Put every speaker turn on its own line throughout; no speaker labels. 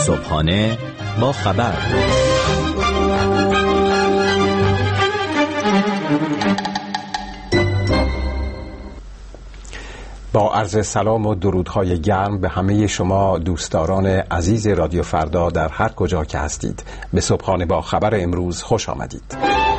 صبحانه با خبر.
با عرض سلام و درودهای گرم به همه شما دوستداران عزیز رادیو فردا در هر کجا که هستید. به صبحانه با خبر امروز خوش آمدید.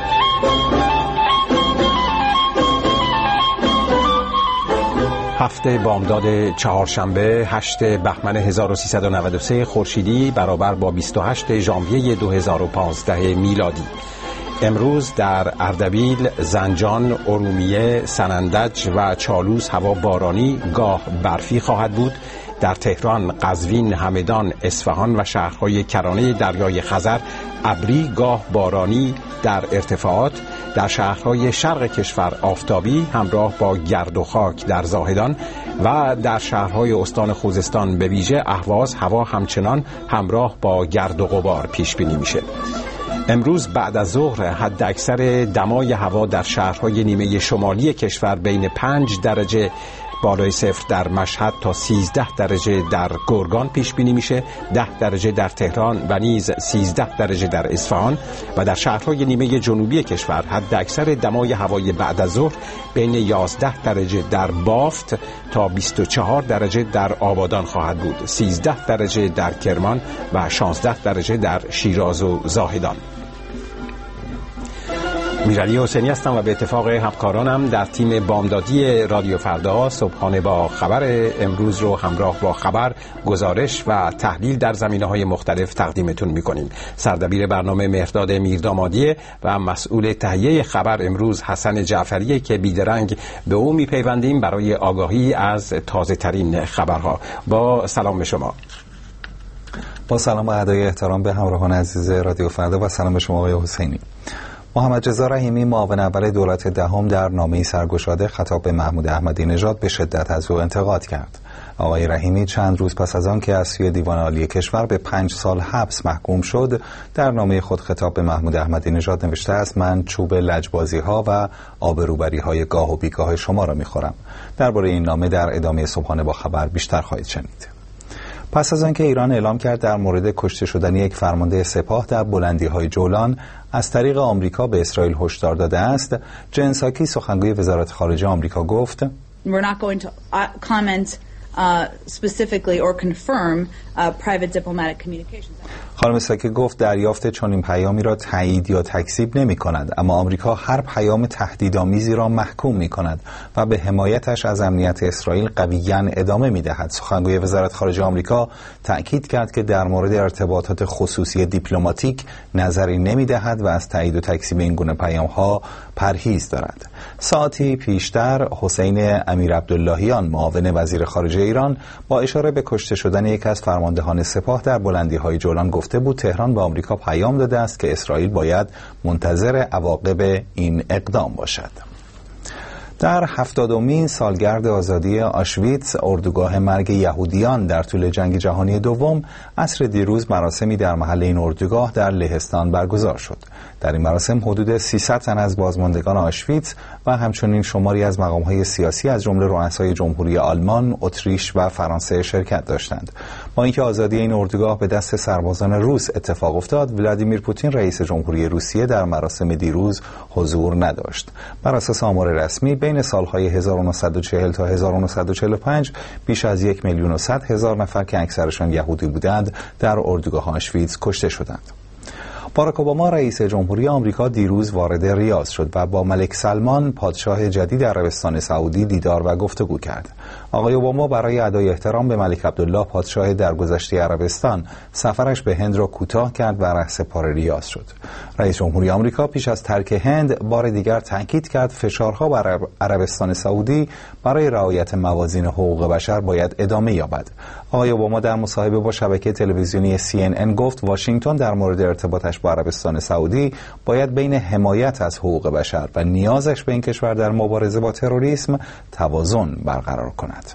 هفته بامداد چهارشنبه 8 بهمن 1393 خورشیدی برابر با 28 ژانویه 2015 میلادی. امروز در اردبیل، زنجان، ارومیه، سنندج و چالوس هوا بارانی گاه برفی خواهد بود. در تهران، قزوین، همدان، اصفهان و شهرهای کرانه دریای خزر ابری گاه بارانی در ارتفاعات. در شهرهای شرق کشور آفتابی همراه با گرد و خاک در زاهدان و در شهرهای استان خوزستان به ویژه اهواز هوا همچنان همراه با گرد و غبار پیش بینی میشه. امروز بعد از ظهر حد اکثر دمای هوا در شهرهای نیمه شمالی کشور بین 5 درجه بالای صفر در مشهد تا 13 درجه در گرگان پیش بینی میشه، 10 درجه در تهران و نیز 13 درجه در اصفهان و در شهرهای نیمه جنوبی کشور حد اکثر دمای هوای بعد از ظهر بین 11 درجه در بافت تا 24 درجه در آبادان خواهد بود، 13 درجه در کرمان و 16 درجه در شیراز و زاهدان. میرعلی حسینی هستم و به اتفاق همکارانم در تیم بامدادی رادیو فردا صبحانه با خبر امروز رو همراه با خبر، گزارش و تحلیل در زمینه‌های مختلف تقدیمتون می‌کنیم. سردبیر برنامه مهرداد میردامادی و مسئول تهیه خبر امروز حسن جعفری که بیدرنگ به او میپیوندیم برای آگاهی از تازه‌ترین خبرها. با سلام به شما.
با سلام و ادای احترام به همراهان عزیز رادیو فردا و سلام به شما آقای حسینی. محمد رضا رحیمی معاون اول دولت دهم در نامه‌ای سرگشاده خطاب به محمود احمدی نژاد به شدت از او انتقاد کرد. آقای رحیمی چند روز پس از آن که از سوی دیوان عالی کشور به 5 سال حبس محکوم شد، در نامه خود خطاب به محمود احمدی نژاد نوشته است: من چوب لجبازی‌ها و آبروبری‌های گاه و بیگاه شما را می‌خورم. درباره این نامه در ادامه صبحانه با خبر بیشتر خواهید شنید. پس از آنکه ایران اعلام کرد در مورد کشته شدن یک فرمانده سپاه در بلندی‌های جولان از طریق آمریکا به اسرائیل هشدار داده است، جن ساکی سخنگوی وزارت خارجه آمریکا گفت:
We're not going to comment specifically or confirm private diplomatic communications.
خانم ساکی گفت دریافت چنین پیامی را تایید یا تکذیب نمی کند، اما آمریکا هر پیام تهدیدآمیزی را محکوم می کند و به حمایتش از امنیت اسرائیل قویاً ادامه می دهد. سخنگوی وزارت خارجه آمریکا تأکید کرد که در مورد ارتباطات خصوصی دیپلماتیک نظری نمی دهد و از تایید و تکذیب این گونه پیام ها پرهیز دارد. ساعتی پیشتر حسین امیرعبداللهیان معاون وزیر خارجه ایران با اشاره به کشته شدن یک از فرماندهان سپاه در بلندی‌های جولان گفته بود تهران به آمریکا پیام داده است که اسرائیل باید منتظر عواقب این اقدام باشد. در 70مین سالگرد آزادی آشویتس، اردوگاه مرگ یهودیان در طول جنگ جهانی دوم، عصر دیروز مراسمی در محل این اردوگاه در لهستان برگزار شد. در این مراسم حدود 300 تن از بازماندگان آشویتس و همچنین شماری از مقام‌های سیاسی از جمله رؤسای جمهوری آلمان، اتریش و فرانسه شرکت داشتند. با اینکه آزادی این اردوگاه به دست سربازان روس اتفاق افتاد، ولادیمیر پوتین رئیس جمهوری روسیه در مراسم دیروز حضور نداشت. بر اساس آمار رسمی بین سالهای 1940 تا 1945 بیش از 1,100,000 نفر که اکثرشان یهودی بودند در اردوگاه آشویتس کشته شدند. باراک اوباما رئیس جمهوری آمریکا دیروز وارد ریاض شد و با ملک سلمان پادشاه جدید عربستان سعودی دیدار و گفتگو کرد. آقای اوباما برای ادای احترام به ملک عبدالله پادشاه درگذشته عربستان سفرش به هند را کوتاه کرد و رهسپار ریاض شد. رئیس جمهوری آمریکا پیش از ترک هند بار دیگر تاکید کرد فشارها بر عربستان سعودی برای رعایت موازین حقوق بشر باید ادامه یابد. آقای اوباما در مصاحبه با شبکه تلویزیونی CNN گفت واشنگتن در مورد ارتباطش با عربستان سعودی باید بین حمایت از حقوق بشر و نیازش به این کشور در مبارزه با تروریسم توازن برقرار کند.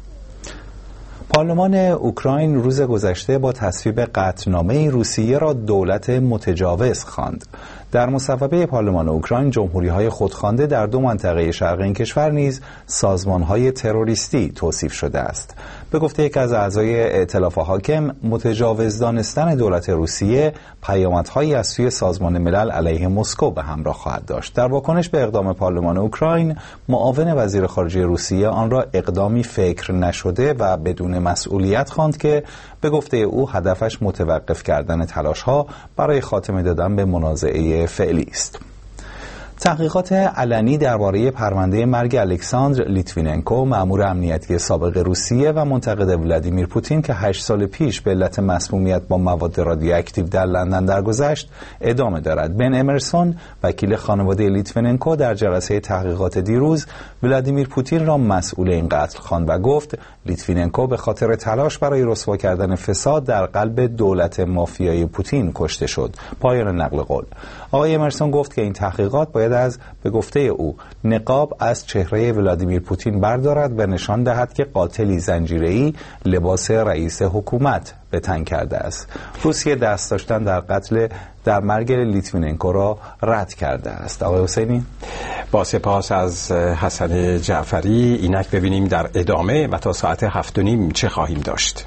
پارلمان اوکراین روز گذشته با تصویب قطعنامه روسیه را دولت متجاوز خواند. در مصوبه پارلمان اوکراین جمهوری‌های خودخوانده در 2 منطقه شرق این کشور نیز سازمان‌های تروریستی توصیف شده است. به گفته یک از اعضای ائتلاف حاکم، متجاوز دانستن دولت روسیه پیامدهایی از سوی سازمان ملل علیه مسکو به همراه خواهد داشت. در واکنش به اقدام پارلمان اوکراین، معاون وزیر خارجه روسیه آن را اقدامی فکر نشده و بدون مسئولیت خواند که به گفته او هدفش متوقف کردن تلاش‌ها برای خاتمه دادن به منازعه فعلی است. تحقیقات علنی درباره پرونده مرگ الکساندر لیتویننکو، مأمور امنیتی سابق روسیه و منتقد ولادیمیر پوتین که 8 سال پیش به علت مسمومیت با مواد رادیواکتیو در لندن درگذشت، ادامه دارد. بن امرسون، وکیل خانواده لیتویننکو، در جلسه تحقیقات دیروز ولادیمیر پوتین را مسئول این قتل خواند و گفت لیتویننکو به خاطر تلاش برای رسوا کردن فساد در قلب دولت مافیایی پوتین کشته شد. پایان نقل قول. آقای امرسون گفت که این تحقیقات باید از به گفته او نقاب از چهره ولادیمیر پوتین بردارد و نشان دهد که قاتلی زنجیره‌ای لباس رئیس حکومت به تن کرده است. روسیه دست داشتن در مرگ لیتویننکو را رد کرده است. آقای حسینی،
با سپاس از حسن جعفری. اینک ببینیم در ادامه و تا ساعت 7:30 چه خواهیم داشت.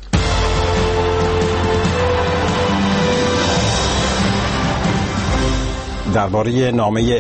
درباره نامه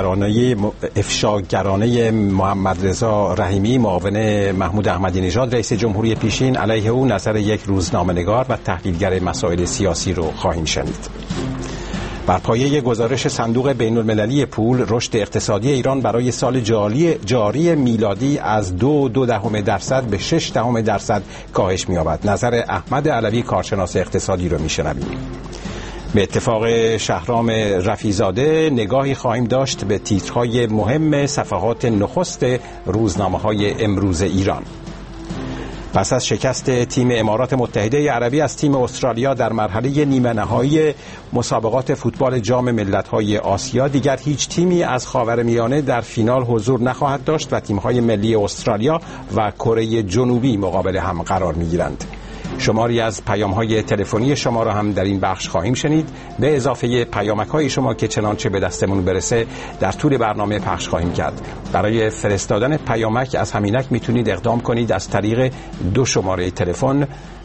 افشاگرانه محمد رضا رحیمی، معاون محمود احمدی نژاد رئیس جمهوری پیشین، علیه او نظر یک روزنامه‌نگار و تحلیلگر مسائل سیاسی رو خواهیم شنید. بر پایه گزارش صندوق بین‌المللی پول، رشد اقتصادی ایران برای سال جاری میلادی از 2.2% به 6% کاهش می‌یابد. نظر احمد علوی کارشناس اقتصادی رو می‌شنویم. به اتفاق شهرام رفیع‌زاده نگاهی خواهیم داشت به تیترهای مهم صفحات نخست روزنامه‌های امروز ایران. پس از شکست تیم امارات متحده عربی از تیم استرالیا در مرحله نیمه نهایی مسابقات فوتبال جام ملت‌های آسیا، دیگر هیچ تیمی از خاورمیانه در فینال حضور نخواهد داشت و تیم‌های ملی استرالیا و کره جنوبی مقابل هم قرار می‌گیرند. شماری از پیام‌های تلفنی شما را هم در این بخش خواهیم شنید، به اضافه پیامک‌های شما که چنانچه به دستمون برسه در طول برنامه پخش خواهیم کرد. برای فرستادن پیامک از همینک میتونید اقدام کنید از طریق 2 شماره تلفن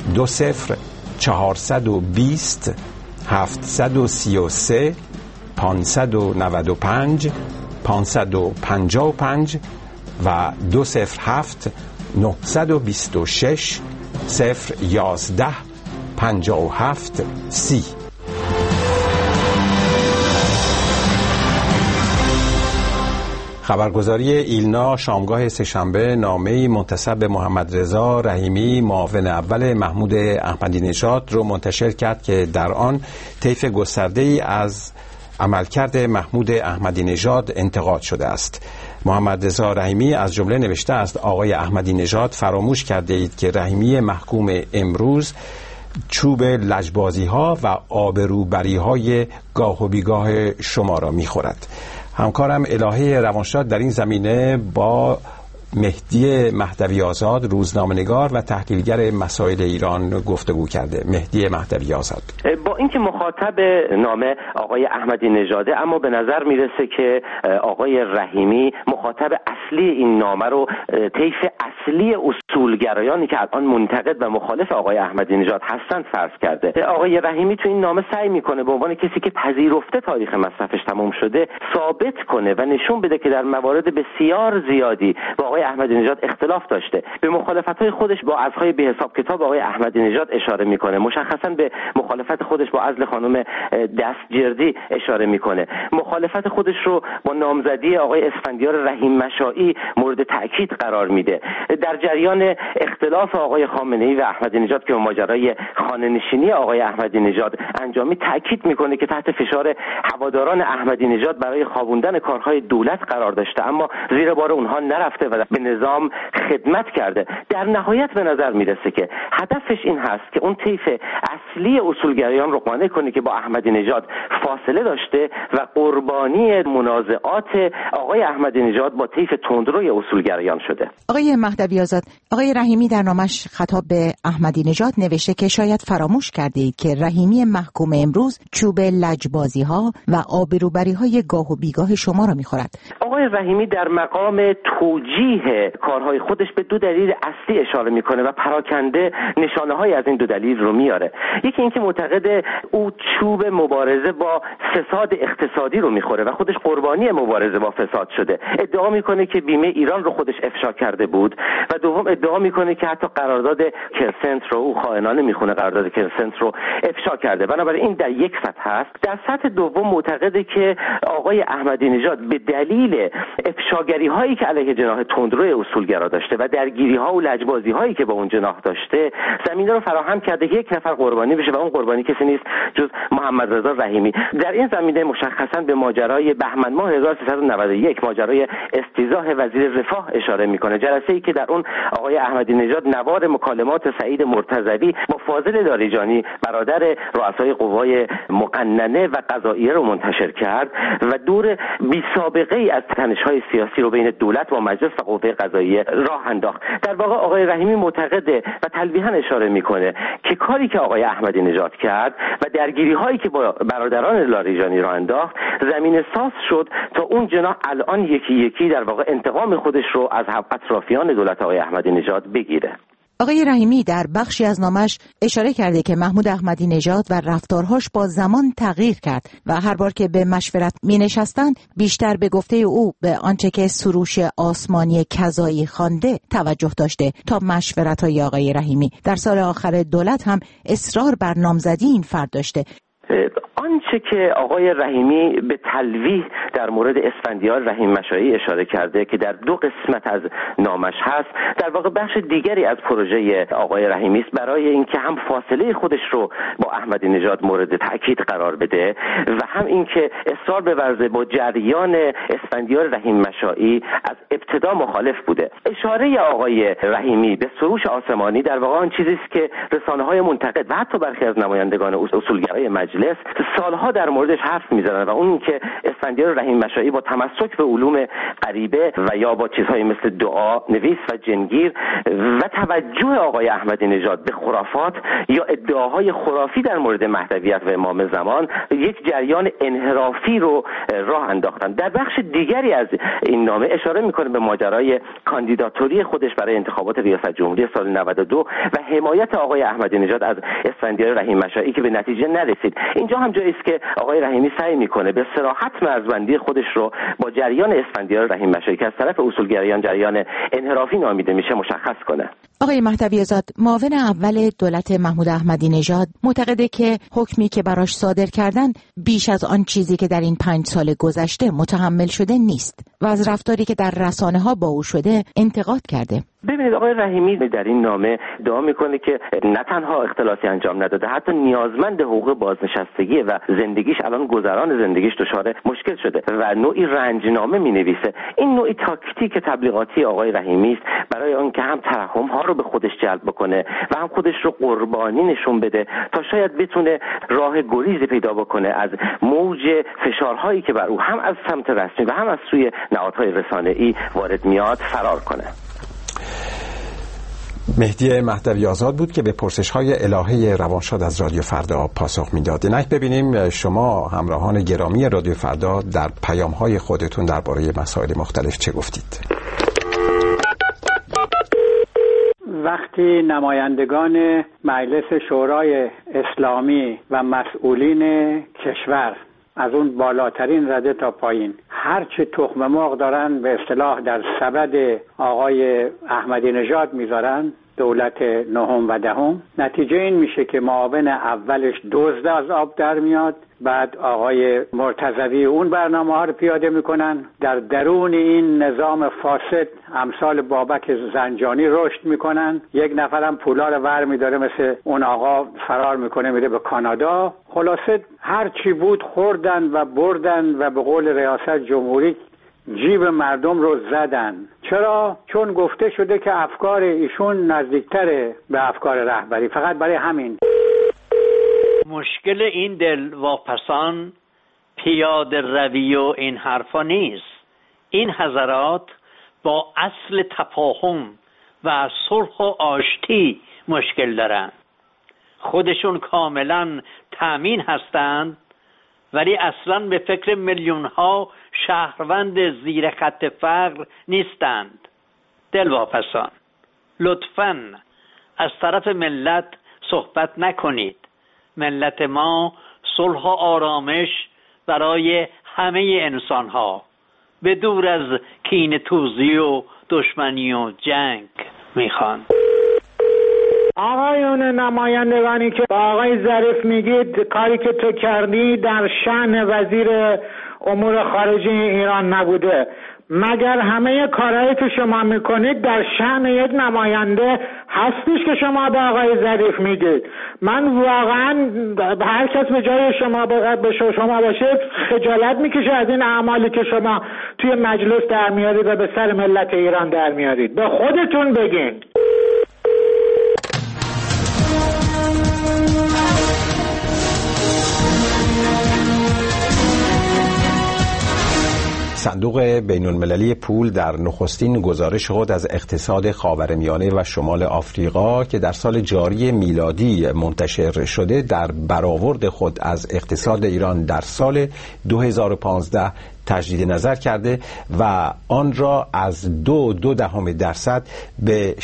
20420 733 595 555 و 207 926 011 57 30. خبرگزاری ایلنا شامگاه سه‌شنبه نامه‌ای منتسب به محمد رضا رحیمی، معاون اول محمود احمدی نژاد رو منتشر کرد که در آن طیف گسترده‌ای از عملکرد محمود احمدی نژاد انتقاد شده است. محمد رضا رحیمی از جمله نوشته است: آقای احمدی نژاد، فراموش کرده اید که رحیمی محکوم امروز چوب لجبازی‌ها و آبروبری‌های گاه و بیگاه شما را می‌خورد. همکارم الهه روانشاد در این زمینه با مهدی مهدوی آزاد، روزنامه‌نگار و تحلیلگر مسائل ایران گفتگو کرده. مهدی مهدوی آزاد:
با اینکه مخاطب نامه آقای احمدی نژاده، اما به نظر میرسه که آقای رحیمی مخاطب اصلی این نامه رو طیف اصلی اصولگرایانی که الان منتقد و مخالف آقای احمدی نژاد هستند فرض کرده. آقای رحیمی تو این نامه سعی میکنه به عنوان کسی که پذیرفته تاریخ مصرفش تمام شده ثابت کنه و نشون بده که در موارد بسیار زیادی با آقای احمدی نژاد اختلاف داشته. به مخالفت‌های خودش با عزل‌های بی‌حساب کتاب آقای احمدی نژاد اشاره میکنه. مشخصاً به مخالفت خودش با عزل خانم دستجردی اشاره میکنه. مخالفت خودش رو با نامزدی آقای اسفندیار رحیم مشائی مورد تاکید قرار میده. در جریان اختلاف آقای خامنه‌ای و احمدی نژاد که ماجرای خانه‌نشینی آقای احمدی نژاد انجامی، تاکید میکنه که تحت فشار هواداران احمدی نژاد برای خوابوندن کارهای دولت قرار داشته، اما زیر بار اونها نرفته و به نظام خدمت کرده. در نهایت به نظر میرسه که هدفش این هست که اون طیف اصلی اصولگرایان رو قانع کنه که با احمدی نژاد فاصله داشته و قربانی منازعات آقای احمدی نژاد با طیف تندروی اصولگرایان شده.
آقای مهدوی مهدوی آزاد، آقای رحیمی در نامش خطاب به احمدی نژاد نوشته که شاید فراموش کرده اید که رحیمی محکوم امروز چوب لجبازی ها و آبروبری های گاه و بیگاه شما را میخورد.
آقای رحیمی در مقام توجیه کارهای خودش به دو دلیل اصلی اشاره میکنه و پراکنده نشانه های از این دو دلیل رو میاره. یکی اینکه معتقد او چوب مبارزه با فساد اقتصادی رو میخوره و خودش قربانی مبارزه با فساد شده. ادعا میکنه که بیمه ایران رو خودش افشا کرده بود و دوم ادعا میکنه که حتی قرارداد کرسنت رو او خائنانه میخونه قرارداد کرسنت رو افشا کرده. بنابراین این در یک سطح هست. در سطح دوم معتقده که آقای احمدی نژاد به دلیل افشاگری هایی که علیه جناح تندروی اصولگرا داشته و درگیری ها و لجبازی هایی که با اون جناح داشته زمینه رو فراهم کرده که یک نفر قربانی بشه و اون قربانی کسی نیست جز محمد رضا رحیمی. در این زمینه مشخصا به ماجرای بهمن ماه 1391 ماجرای استیضاح وزیر رفاه اشاره میکنه. جلسه‌ای که در اون آقای احمدی نژاد نوار مکالمات سعید مرتضوی با فاضل لاریجانی برادر رؤسای قوای مقننه و قضائیه رو منتشر کرد و دور بی سابقه ای از تنش‌های سیاسی رو بین دولت و مجلس و قوه قضاییه راه انداخت. در واقع آقای رحیمی معتقده و تلویحاً اشاره میکنه که کاری که آقای احمدی نژاد کرد و درگیری هایی که با برادران لاریجانی راه انداخت زمین ساز شد تا اون جناح الان یکی یکی در واقع انتقام خودش رو از اطرافیان دولت آقای احمدی نژاد بگیره.
آقای رحیمی در بخشی از نامش اشاره کرده که محمود احمدی نژاد و رفتارهاش با زمان تغییر کرد و هر بار که به مشورت می نشستند بیشتر به گفته او به آنچه که سروش آسمانی کذایی خوانده توجه داشته تا مشورت‌های آقای رحیمی. در سال آخر دولت هم اصرار بر نامزدی این فرد داشته.
آنچه که آقای رحیمی به تلویح در مورد اسفندیار رحیم مشایی اشاره کرده که در دو قسمت از نامش هست در واقع بخش دیگری از پروژه آقای رحیمی است برای اینکه هم فاصله خودش رو با احمدی نژاد مورد تأکید قرار بده و هم اینکه اصرار بورزه با جریان اسفندیار رحیم مشایی از ابتدا مخالف بوده. اشاره آقای رحیمی به سروش آسمانی در واقع آن چیزی است که رسانه‌های منتقد و حتی برخی از نمایندگان اصولگرای مجلس سالها در موردش حرف میزنن و اون که اسفندیار رحیم مشایی با تمسک به علوم غریبه و یا با چیزهای مثل دعا نویس و جنگیر و توجه آقای احمدی نژاد به خرافات یا ادعاهای خرافی در مورد مهدویت و امام زمان یک جریان انحرافی رو راه انداختن. در بخش دیگری از این نامه اشاره میکنه به ماجرای کاندیداتوری خودش برای انتخابات ریاست جمهوری سال 92 و حمایت آقای احمدی نژاد از اسفندیار رحیم مشایی که به نتیجه نرسید. اینجا هم جایی است که آقای رحیمی سعی میکنه به صراحت مرزبندی خودش رو با جریان اسفندیار رحیم مشایی که از طرف اصولگرایان جریان انحرافی نامیده میشه مشخص کنه.
آقای مهدوی آزاد، معاون اول دولت محمود احمدی نژاد معتقده که حکمی که براش صادر کردن بیش از آن چیزی که در این 5 سال گذشته متحمل شده نیست و از رفتاری که در رسانه‌ها با او شده انتقاد کرده.
ببینید آقای رحیمی در این نامه ادعا میکنه که نه تنها اختلاسی انجام نداده حتی نیازمند حقوق بازنشستگی و زندگیش الان گذران زندگیش دچار مشکل شده و نوعی رنجنامه مینویسه. این نوعی تاکتیک تبلیغاتی آقای رحیمی است برای آنکه هم ترحم ها رو به خودش جلب بکنه و هم خودش رو قربانی نشون بده تا شاید بتونه راه گریزی پیدا بکنه از موج فشارهایی که بر او هم از سمت رسمی و هم از سوی نهادهای رسانه‌ای وارد میاد فرار کنه.
مهدی مهدوی آزاد بود که به پرسش‌های الهه روانشاد از رادیو فردا پاسخ میداد. اینک ببینیم شما همراهان گرامی رادیو فردا در پیام‌های خودتون درباره مسائل مختلف چه گفتید.
وقتی نمایندگان مجلس شورای اسلامی و مسئولین کشور از اون بالاترین رده تا پایین هر چه تخم مرغ دارن به اصطلاح در سبد آقای احمدی نژاد میذارن دولت نهم و دهم، نتیجه این میشه که معاون اولش دزد از آب در میاد، بعد آقای مرتضوی اون برنامه ها رو پیاده میکنن، در درون این نظام فاسد امثال بابک زنجانی رشد میکنن، یک نفرم پولا رو ور میداره مثل اون آقا فرار میکنه میره به کانادا. خلاصه هر چی بود خوردن و بردن و به قول ریاست جمهوری جیب مردم رو زدن. چرا؟ چون گفته شده که افکار ایشون نزدیکتره به افکار رهبری. فقط برای همین.
مشکل این دلواپسان پیاده روی و این حرفا نیست. این حضرات با اصل تفاهم و صلح و آشتی مشکل دارند. خودشون کاملا تأمین هستند ولی اصلا به فکر میلیون ها شهروند زیر خط فقر نیستند. دلواپسان، لطفاً از طرف ملت صحبت نکنید. ملت ما صلح و آرامش برای همه انسان ها به دور از کینه توزی و دشمنی و جنگ میخوان.
آقایون نمایندگانی که با آقای ظریف میگید کاری که تو کردی در شأن وزیر امور خارجه ایران نبوده، مگر همه کارهایی که شما میکنید در شأن یک نماینده هستیش که شما به آقای ظریف میگید؟ من واقعا هر کس به جای شما باشه خجالت میکشه از این اعمالی که شما توی مجلس در میارید و به سر ملت ایران در میارید. به خودتون بگین.
صندوق بین المللی پول در نخستین گزارش خود از اقتصاد خاورمیانه و شمال آفریقا که در سال جاری میلادی منتشر شده در برآورد خود از اقتصاد ایران در سال 2015 تجدید نظر کرده و آن را از 2.2% به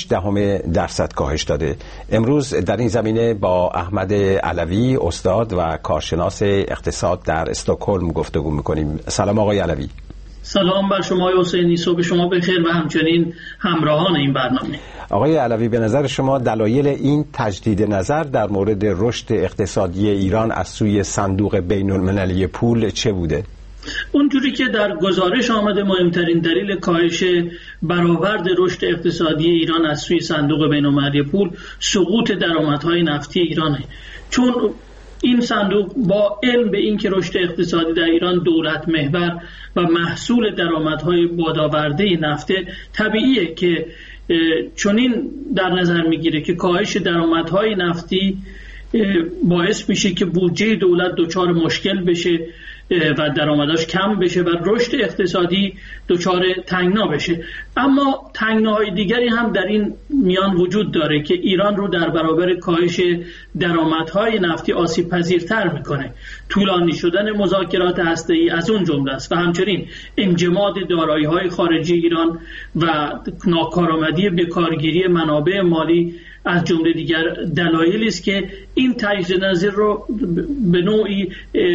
6% کاهش داده. امروز در این زمینه با احمد علوی استاد و کارشناس اقتصاد در استکهلم گفتگو میکنیم. سلام آقای علوی.
سلام بر شما حسینی، صبح شما بخیر و همچنین همراهان این برنامه.
آقای علوی، به نظر شما دلایل این تجدید نظر در مورد رشد اقتصادی ایران از سوی صندوق بین المللی پول چه بوده؟
اونجوری که در گزارش آمده مهمترین دلیل کاهش برآورد رشد اقتصادی ایران از سوی صندوق بین المللی پول سقوط درآمدهای نفتی ایرانه. چون این صندوق با علم به این که رشد اقتصادی در ایران دولت محور و محصول درآمدهای بادآورده نفته، طبیعیه که چنین در نظر میگیره که کاهش درآمدهای نفتی باعث میشه که بودجه دولت دچار مشکل بشه و درآمدش کم بشه و رشد اقتصادی دچار تنگنا بشه. اما تنگناهای دیگری هم در این میان وجود داره که ایران رو در برابر کاهش درآمدهای نفتی آسیب پذیرتر میکنه. طولانی شدن مذاکرات هسته‌ای از اون جمله است و همچنین انجماد دارایی‌های خارجی ایران و ناکارآمدی بکارگیری منابع مالی از جمله دیگر دلایلی است که این تجدید نظر رو به نوعی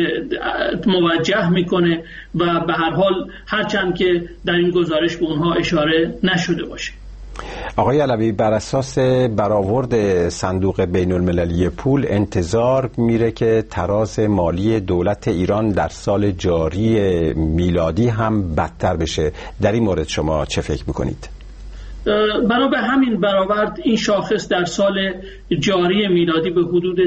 موجه میکنه و به هر حال هرچند که در این گزارش به اونها اشاره نشده باشه.
آقای علوی، بر اساس برآورد صندوق بین المللی پول انتظار میره که تراز مالی دولت ایران در سال جاری میلادی هم بدتر بشه. در این مورد شما چه فکر میکنید؟
بنا به همین برآورد این شاخص در سال جاری میلادی به حدود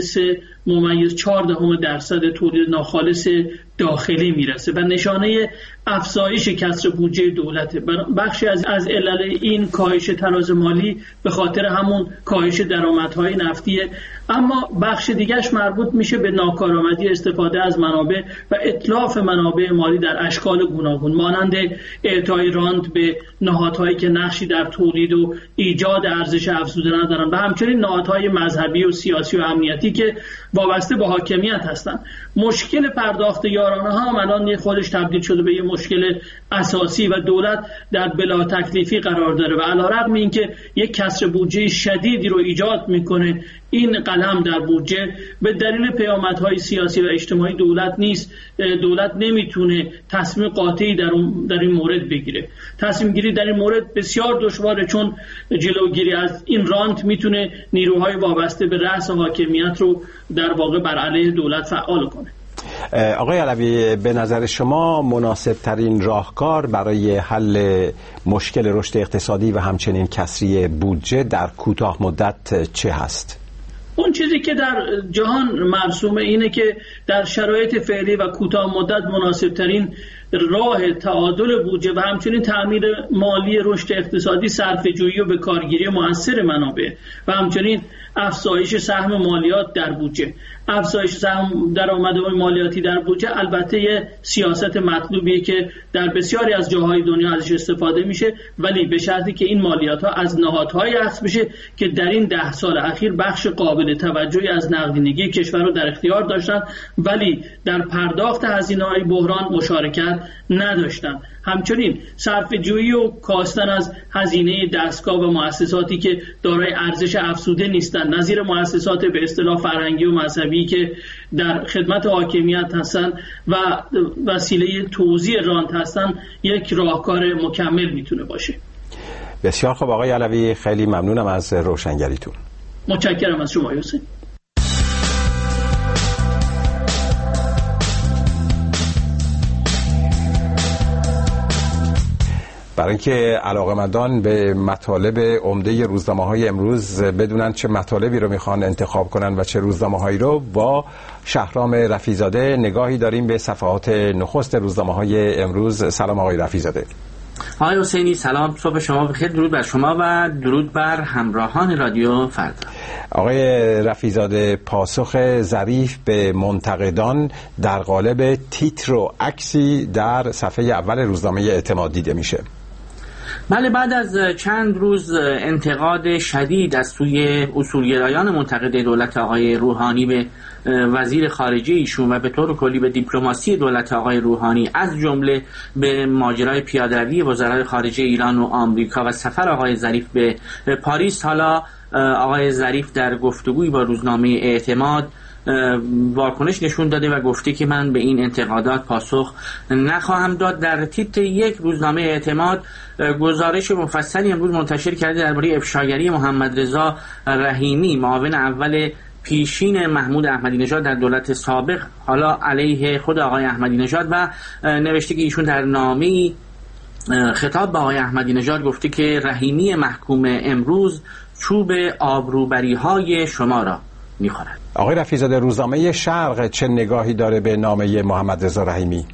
3.4% تولید ناخالص داخلی میرسه و نشانه افزایش کسر بودجه دولته. بخشی از علل این کاهش تراز مالی به خاطر همون کاهش درآمدهای نفتیه، اما بخش دیگرش مربوط میشه به ناکارآمدی استفاده از منابع و اتلاف منابع مالی در اشکال گوناگون، مانند اعطای رانت به نهادهایی که نقشی در تولید و ایجاد ارزش افزوده ندارن و همچنین نهادهای مذهبی و سیاسی و امنیتی که وابسته به حاکمیت هستند. مشکل پرداخت یارانه ها هم الان خودش تبدیل شده به یه مشکل اساسی و دولت در بلا تکلیفی قرار داره و علیرغم اینکه یک کسر بودجه شدیدی رو ایجاد میکنه، این قلم در بودجه به دلیل پیامدهای سیاسی و اجتماعی دولت نیست. دولت نمیتونه تصمیم قاطعی در این مورد بگیره. تصمیم گیری در این مورد بسیار دشواره، چون جلوگیری از این رانت میتونه نیروهای وابسته به رأس حاکمیت رو در واقع بر علیه دولت فعال کنه.
آقای علوی، به نظر شما مناسب ترین راهکار برای حل مشکل رشد اقتصادی و همچنین کسری بودجه در کوتاه مدت چه هست؟
اون چیزی که در جهان مرسومه اینه که در شرایط فعلی و کوتاه مدت مناسب ترین راه تعادل بودجه و همچنین تعمیر مالی رشد اقتصادی، صرفه‌جویی و به کارگیری مؤثر منابع و همچنین افزایش سهم مالیات در بودجه. افزایش سهم درآمدهای مالیاتی در بودجه البته یه سیاست مطلوبیه که در بسیاری از جاهای دنیا ازش استفاده میشه، ولی به شرطی که این مالیات ها از نهادهایی اخذ بشه که در این 10 سال اخیر بخش قابل توجهی از نقدینگی کشور رو در اختیار داشتن ولی در پرداخت هزینه‌های بحران مشارکت نداشتن. همچنین صرفه‌جویی و کاستن از هزینه دستگاه و مؤسساتی که دارای ارزش افزوده نیستند، نظیر مؤسسات به اصطلاح فرهنگی و مذهبی که در خدمت حاکمیت هستند و وسیله توزیع رانت هستند، یک راهکار مکمل میتونه باشه.
بسیار خوب آقای علوی، خیلی ممنونم از روشنگریتون.
متشکرم از شما حسین.
برای اینکه علاقه‌مندان به مطالب عمده روزنامه‌های امروز بدونن چه مطالبی رو میخوان انتخاب کنن و چه روزنامه‌هایی رو، با شهرام رفیع‌زاده نگاهی داریم به صفحات نخست روزنامه‌های امروز. سلام آقای رفیع‌زاده.
آقای حسینی سلام، صبح شما بخیر، درود بر شما و درود بر همراهان رادیو فردا.
آقای رفیع‌زاده، پاسخ ظریف به منتقدان در قالب تیتر و عکسی در صفحه اول روزنامه اعتماد دیده میشه.
بله، بعد از چند روز انتقاد شدید از سوی اصولگرایان منتقد دولت آقای روحانی به وزیر خارجه ایشون و به طور کلی به دیپلماسی دولت آقای روحانی، از جمله به ماجرای پیاده‌روی وزرای خارجه ایران و آمریکا و سفر آقای ظریف به پاریس، حالا آقای ظریف در گفتگویی با روزنامه اعتماد واکنش نشون داده و گفته که من به این انتقادات پاسخ نخواهم داد. در تیتر یک روزنامه اعتماد گزارش مفصلی امروز منتشر کرده درباره افشاگری محمد رضا رحیمی، معاون اول پیشین محمود احمدی نژاد در دولت سابق، حالا علیه خود آقای احمدی نژاد، و نوشته که ایشون در نامه‌ای خطاب به آقای احمدی نژاد گفته که رحیمی محکوم امروز چوب آبروبری‌های شما را می‌خورد.
آقای رفیع‌زاده، روزنامه شرق چه نگاهی داره به نامه محمد رضا رحیمی؟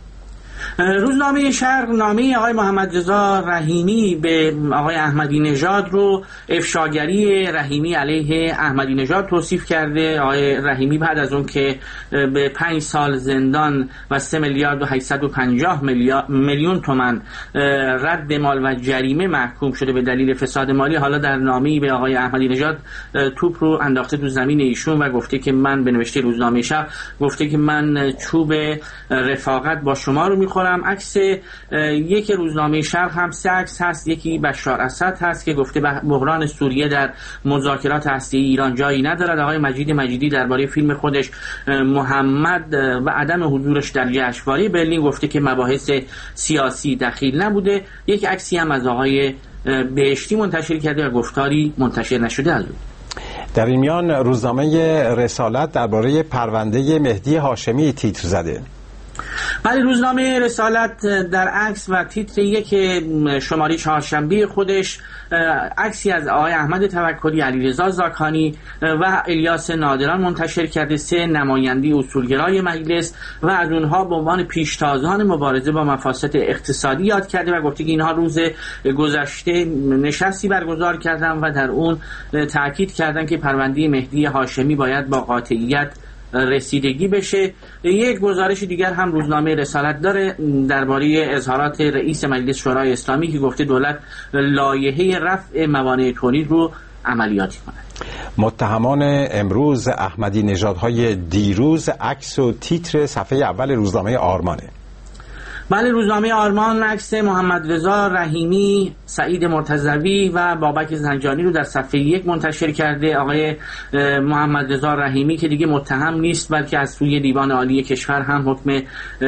روزنامه شرق نامه آقای محمد رضا رحیمی به آقای احمدی نژاد رو افشاگری رحیمی علیه احمدی نژاد توصیف کرده. آقای رحیمی بعد از اون که به 5 سال زندان و 3 میلیارد و 850 میلیون تومان رد مال و جریمه محکوم شده به دلیل فساد مالی، حالا در نامه‌ای به آقای احمدی نژاد توپ رو انداخته تو زمین ایشون و گفته که من، به نوشته روزنامه شرق، گفته که من چوب رفاقت با شما رو میخورم. عکس یک روزنامه شرق هم 3 عکس هست. یکی بشار اسد هست که گفته بحران سوریه در مذاکرات هسته‌ای ایران جایی ندارد. آقای مجید مجیدی درباره فیلم خودش محمد و عدم حضورش در جشنواره برلین گفته که مباحث سیاسی دخیل نبوده. یک عکسی هم از آقای بهشتی منتشر کرده و گفتاری منتشر نشده از او.
در این میان روزنامه رسالت درباره پرونده مهدی هاشمی تیتر زده.
بله، روزنامه رسالت در عکس و تیتر یک شماره چهارشنبه خودش عکسی از آقای احمد توکلی، علیرضا زاکانی و الیاس نادران منتشر کرده، 3 نماینده اصولگرای مجلس، و از اونها به عنوان پیشتازان مبارزه با مفاسد اقتصادی یاد کرده و گفته که اینها روز گذشته نشستی برگزار کردن و در اون تاکید کردن که پرونده مهدی هاشمی باید با قاطعیت رسیدگی بشه. یک گزارش دیگر هم روزنامه رسالت داره درباره اظهارات رئیس مجلس شورای اسلامی که گفته دولت لایحه رفع موانع تولید رو عملیاتی کنه.
متهمان امروز احمدی نژادهای دیروز عکس و تیتر صفحه اول روزنامه آرمانه.
بله، روزنامه آرمان عکس محمد رضا رحیمی، سعید مرتضوی و بابک زنجانی رو در صفحه 1 منتشر کرده. آقای محمد رضا رحیمی که دیگه متهم نیست بلکه از سوی دیوان عالی کشور هم حکم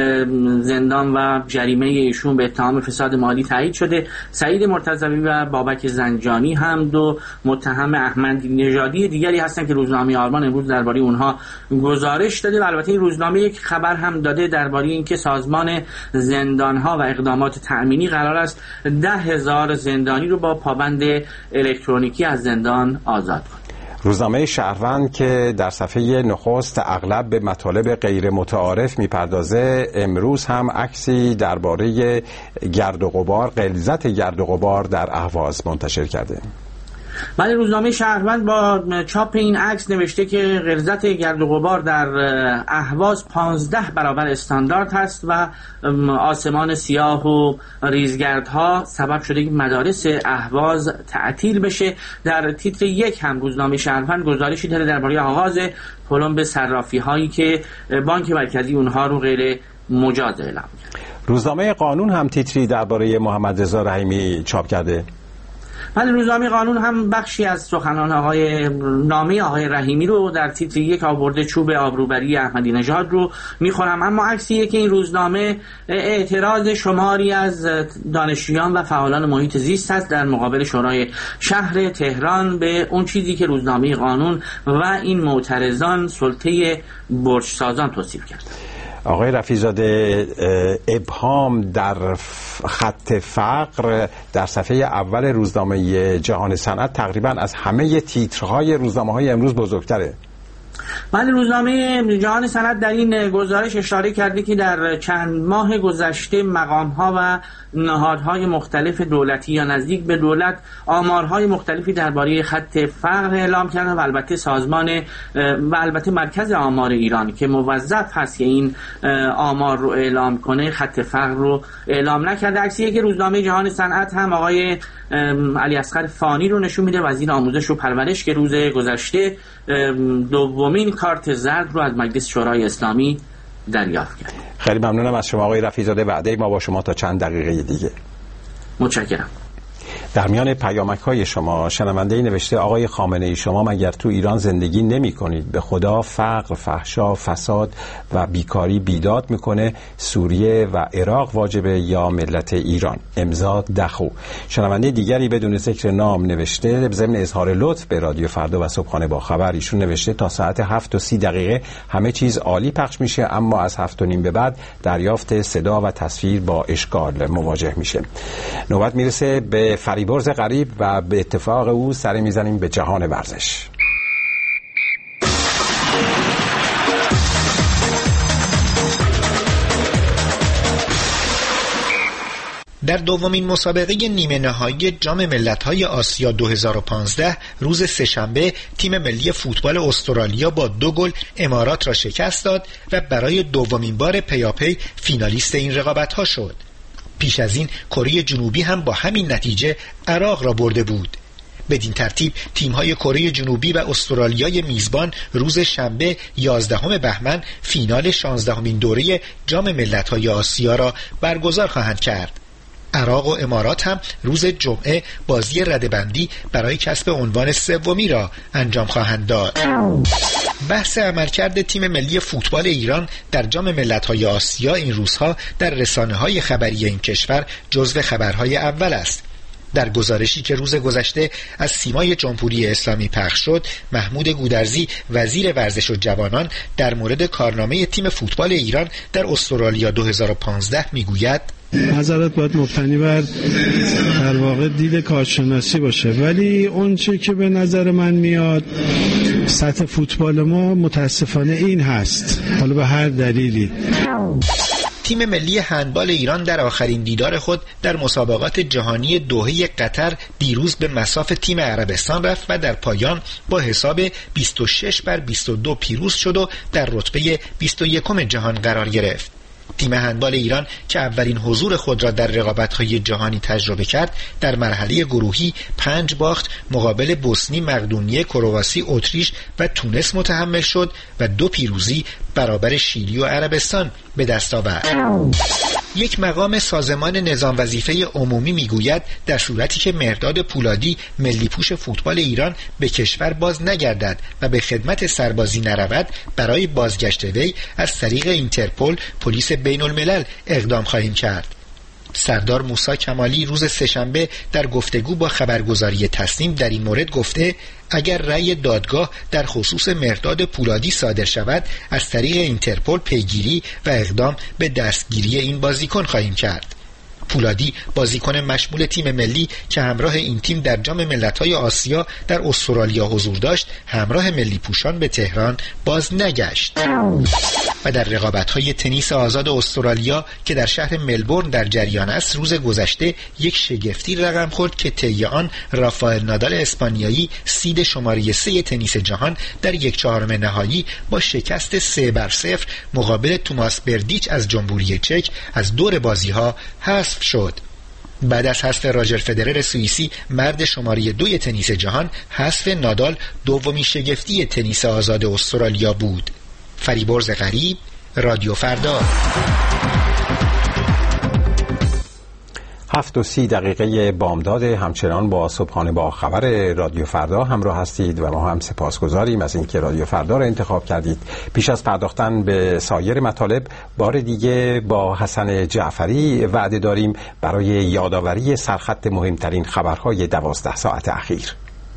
زندان و جریمه ایشون به اتهام فساد مالی تایید شده. سعید مرتضوی و بابک زنجانی هم 2 متهم احمدی نژادی دیگری هستن که روزنامه آرمان امروز درباره اونها گزارش داده. و البته این روزنامه یک خبر هم داده درباره اینکه سازمان زندان‌ها و اقدامات تأمینی قرار است 10,000 زندانی رو با پابند الکترونیکی از زندان آزاد کنه.
روزنامه شهروند که در صفحه نخست اغلب به مطالب غیر متعارف میپردازه، امروز هم عکسی درباره گرد و غبار، غلظت گرد و غبار در اهواز منتشر کرده.
ولی روزنامه شهروند با چاپ این عکس نوشته که غلظت گرد و غبار در اهواز 15 برابر استاندارد هست و آسمان سیاه و ریزگردها سبب شده که مدارس اهواز تعطیل بشه. در تیتر 1 هم روزنامه شهروند گزارشی داره درباره آغاز پلمب صرافی هایی که بانک مرکزی اونها رو غیر مجاز اعلام کرد.
روزنامه قانون هم تیتری درباره محمد رضا رحیمی چاپ کرده.
ولی روزنامه قانون هم بخشی از سخنان نامه آقای رحیمی رو در تیتر 1 آورده، چوب آبروبری احمدی نژاد رو میخورم. اما عکسیه که این روزنامه اعتراض شماری از دانشجویان و فعالان محیط زیست هست در مقابل شورای شهر تهران به اون چیزی که روزنامه قانون و این معترضان سلطه برج‌سازان توصیف کرد.
آقای رفیع‌زاده، ابهام در خط فقر در صفحه اول روزنامه جهان صنعت تقریبا از همه تیترهای روزنامه‌های امروز بزرگتره.
ولی روزنامه جهان صنعت در این گزارش اشاره کرده که در چند ماه گذشته مقام‌ها و نهادهای مختلف دولتی یا نزدیک به دولت آمارهای مختلفی درباره خط فقر اعلام کردن و البته سازمان و البته مرکز آمار ایران که موظف هست که این آمار رو اعلام کنه خط فقر رو اعلام نکرده. عکسیه که روزنامه جهان صنعت هم آقای علی اصغر فانی رو نشون میده، وزیر آموزش و پرورش، که روز گذشته دومین کارت زرد رو از مجلس شورای اسلامی دریافت کرد.
خیلی ممنونم از شما آقای رفیع‌زاده. وعده ما با شما تا چند دقیقه دیگه.
متشکرم.
در میان پیامک‌های شما شنونده‌ای نوشته آقای خامنه‌ای شما مگر تو ایران زندگی نمی‌کنید؟ به خدا فقر، فحشا، فساد و بیکاری بیداد میکنه. سوریه و عراق واجبه یا ملت ایران؟ امضا دخو. شنونده دیگری بدون ذکر نام نوشته ضمن اظهار لطف به رادیو فردا و صبحانه با خبر، ایشون نوشته تا ساعت 7:30 همه چیز عالی پخش میشه، اما از 7:30 به بعد دریافت صدا و تصویر با اشکال مواجه میشه. نوبت میرسه به فریبرز غریب و به اتفاق او سر میزنیم به جهان ورزش.
در دومین مسابقه نیمه نهایی جام ملت‌های آسیا 2015 روز سه‌شنبه تیم ملی فوتبال استرالیا با 2 گل امارات را شکست داد و برای دومین بار پیاپی فینالیست این رقابت‌ها شد. پیش از این کره جنوبی هم با همین نتیجه عراق را برده بود. بدین ترتیب تیم‌های کره جنوبی و استرالیای میزبان روز شنبه 11 بهمن فینال 16مین دوره جام ملت‌های آسیا را برگزار خواهند کرد. عراق و امارات هم روز جمعه بازی رده‌بندی برای کسب عنوان سومی را انجام خواهند داد. بحث عملکرد تیم ملی فوتبال ایران در جام ملت‌های آسیا این روزها در رسانه‌های خبری این کشور جزو خبرهای اول است. در گزارشی که روز گذشته از سیمای جمهوری اسلامی پخش شد، محمود گودرزی وزیر ورزش و جوانان در مورد کارنامه تیم فوتبال ایران در استرالیا 2015 میگوید:
نظرت باید مبتنی بر در واقع دید کارشناسی باشه، ولی اون چه که به نظر من میاد سطح فوتبال ما متاسفانه این هست، حالا به هر دلیلی.
تیم ملی هندبال ایران در آخرین دیدار خود در مسابقات جهانی دوحه قطر دیروز به مصاف تیم عربستان رفت و در پایان با حساب 26-22 پیروز شد و در رتبه 21 جهان قرار گرفت. تیم هندبال ایران که اولین حضور خود را در رقابت‌های جهانی تجربه کرد، در مرحله گروهی 5 باخت مقابل بوسنی، مقدونیه، کرواسی، اتریش و تونس متحمل شد و 2 پیروزی برابر شیلی و عربستان به دست آورد. یک مقام سازمان نظام وظیفه عمومی میگوید در صورتی که مهرداد پولادی ملی پوش فوتبال ایران به کشور باز نگردد و به خدمت سربازی نرود، برای بازگشت وی از طریق اینترپل، پلیس بین الملل اقدام خواهیم کرد. سردار موسی کمالی روز سه‌شنبه در گفتگو با خبرگزاری تصنیم در این مورد گفته اگر رأی دادگاه در خصوص مهرداد پولادی صادر شود، از طریق اینترپل پیگیری و اقدام به دستگیری این بازیکن خواهیم کرد. پولادی بازیکن مشمول تیم ملی که همراه این تیم در جام ملت‌های آسیا در استرالیا حضور داشت، همراه ملی پوشان به تهران باز نگشت. و در رقابت‌های تنیس آزاد استرالیا که در شهر ملبورن در جریان است، روز گذشته یک شگفتی رقم خورد که طی آن رافائل نادال اسپانیایی سید شماره 3 تنیس جهان در 1/4 نهایی با شکست 3-0 مقابل توماس بردیچ از جمهوری چک از دور بازی‌ها حذف شد. بعد از حذف راجر فدرر سوئیسی مرد شماره 2 تنیس جهان، حذف نادال دومین شگفتی تنیس آزاد استرالیا بود. فریبرز غریب، رادیو فردا.
7:30 بامداد. همچنان با صبحانه با خبر رادیو فردا همراه هستید و ما هم سپاسگزاریم از اینکه رادیو فردا را انتخاب کردید. پیش از پرداختن به سایر مطالب، بار دیگه با حسن جعفری وعده داریم برای یادآوری سرخط مهمترین خبرهای 12 ساعت اخیر.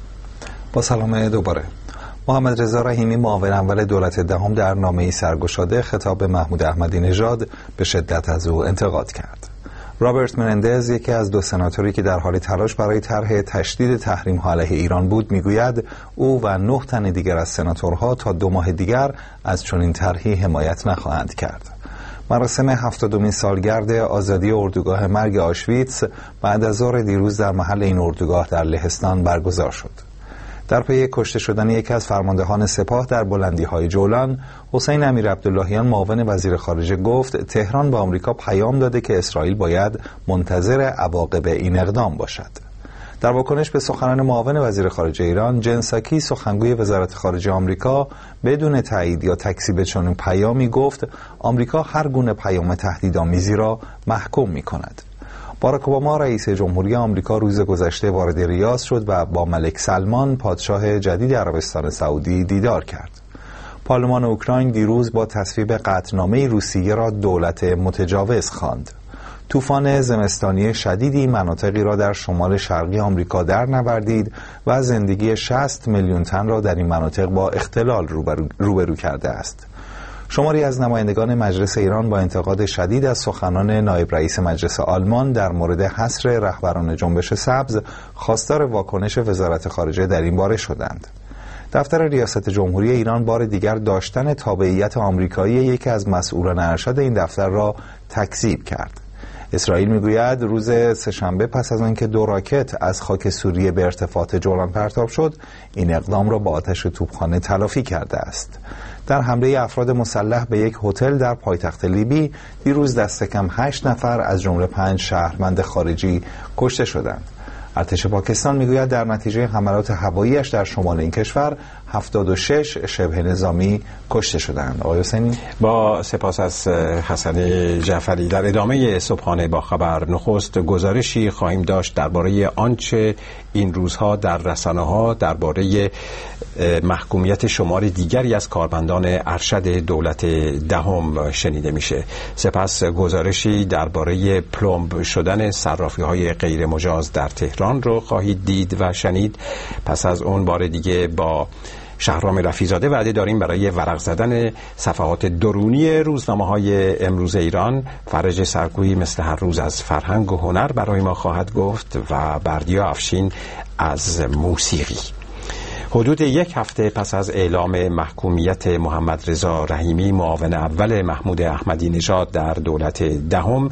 با سلام دوباره. محمد رضا رحیمی معاون اول دولت دهم در نامه‌ای سرگشاده خطاب به محمود احمدی نژاد به شدت از او انتقاد کرد. رابرت منندز، یکی از 2 سناتوری که در حال تلاش برای طرح تشدید تحریم‌ها علیه ایران بود، میگوید او و 9 تن دیگر از سناتورها تا 2 ماه دیگر از چنین طرحی حمایت نخواهند کرد. مراسم 70مین سالگرد آزادی اردوگاه مرگ آشویتس بعد از ظهر دیروز در محل این اردوگاه در لهستان برگزار شد. در پی کشته شدن یکی از فرماندهان سپاه در بلندی‌های جولان، حسین امیرعبداللهیان معاون وزیر خارجه گفت تهران به آمریکا پیام داده که اسرائیل باید منتظر عواقب این اقدام باشد. در واکنش به سخنان معاون وزیر خارجه ایران، جن ساکی، سخنگوی وزارت خارجه آمریکا، بدون تایید یا تکذیب چنین پیامی گفت آمریکا هر گونه پیام تهدیدآمیزی را محکوم می‌کند. باراک اوباما رئیس جمهوری آمریکا روز گذشته وارد ریاض شد و با ملک سلمان پادشاه جدید عربستان سعودی دیدار کرد. پارلمان اوکراین دیروز با تصویب قطعنامه روسیه را دولت متجاوز خواند. طوفان زمستانی شدیدی مناطقی را در شمال شرقی آمریکا در نوردید و زندگی 60 میلیون تن را در این مناطق با اختلال روبرو کرده است. شماری از نمایندگان مجلس ایران با انتقاد شدید از سخنان نایب رئیس مجلس آلمان در مورد حصر رهبران جنبش سبز خواستار واکنش وزارت خارجه در این باره شدند. دفتر ریاست جمهوری ایران بار دیگر داشتن تابعیت آمریکایی یکی از مسئولان ارشد این دفتر را تکذیب کرد. اسرائیل میگوید روز سه‌شنبه پس از آنکه 2 راکت از خاک سوریه به ارتفاعات جولان پرتاب شد، این اقدام را با آتش توپخانه تلافی کرده است. در حمله افراد مسلح به یک هتل در پایتخت لیبی دیروز دست کم 8 نفر از جمله 5 شهروند خارجی کشته شدند. ارتش پاکستان میگوید در نتیجه حملات هوایی‌اش در شمال این کشور 76 شبه نظامی کشته شدند. آقای حسینی،
با سپاس از حسن جعفری. در ادامه صبحانه با خبر نخست گزارشی خواهیم داشت درباره آنچه این روزها در رسانه‌ها درباره محکومیت شمار دیگری از کارمندان ارشد دولت دهم شنیده میشه. سپس گزارشی درباره پلمب شدن صرافی‌های غیر مجاز در تهران رو خواهید دید و شنید. پس از اون بار دیگه با شهرام رفیزاده وعده داریم برای ورق زدن صفحات درونی روزنامه‌های امروز ایران. فرج سرکویی مثل هر روز از فرهنگ و هنر برای ما خواهد گفت و بردیا افشین از موسیقی. حدود 1 هفته پس از اعلام محکومیت محمد رضا رحیمی معاون اول محمود احمدی نژاد در دولت دهم،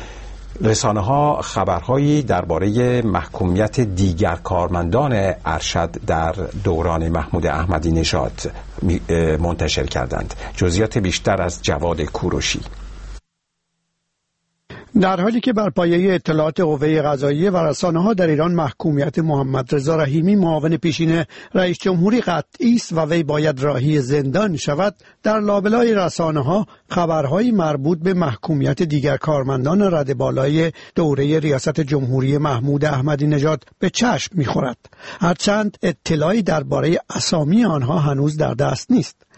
رسانه‌ها خبرهایی درباره محکومیت دیگر کارمندان ارشد در دوران محمود احمدی نژاد منتشر کردند. جزئیات بیشتر از جواد کوروشی.
در حالی که بر پایه اطلاعات قوه قضاییه و رسانه‌ها در ایران محکومیت محمد رضا رحیمی معاون پیشین رئیس جمهوری قطعی است و وی باید راهی زندان شود، در لابلای رسانه‌ها خبرهایی مربوط به محکومیت دیگر کارمندان رده بالای دوره ریاست جمهوری محمود احمدی نژاد به چشم می‌خورد. هرچند اطلاعی درباره اسامی آنها هنوز در دست نیست.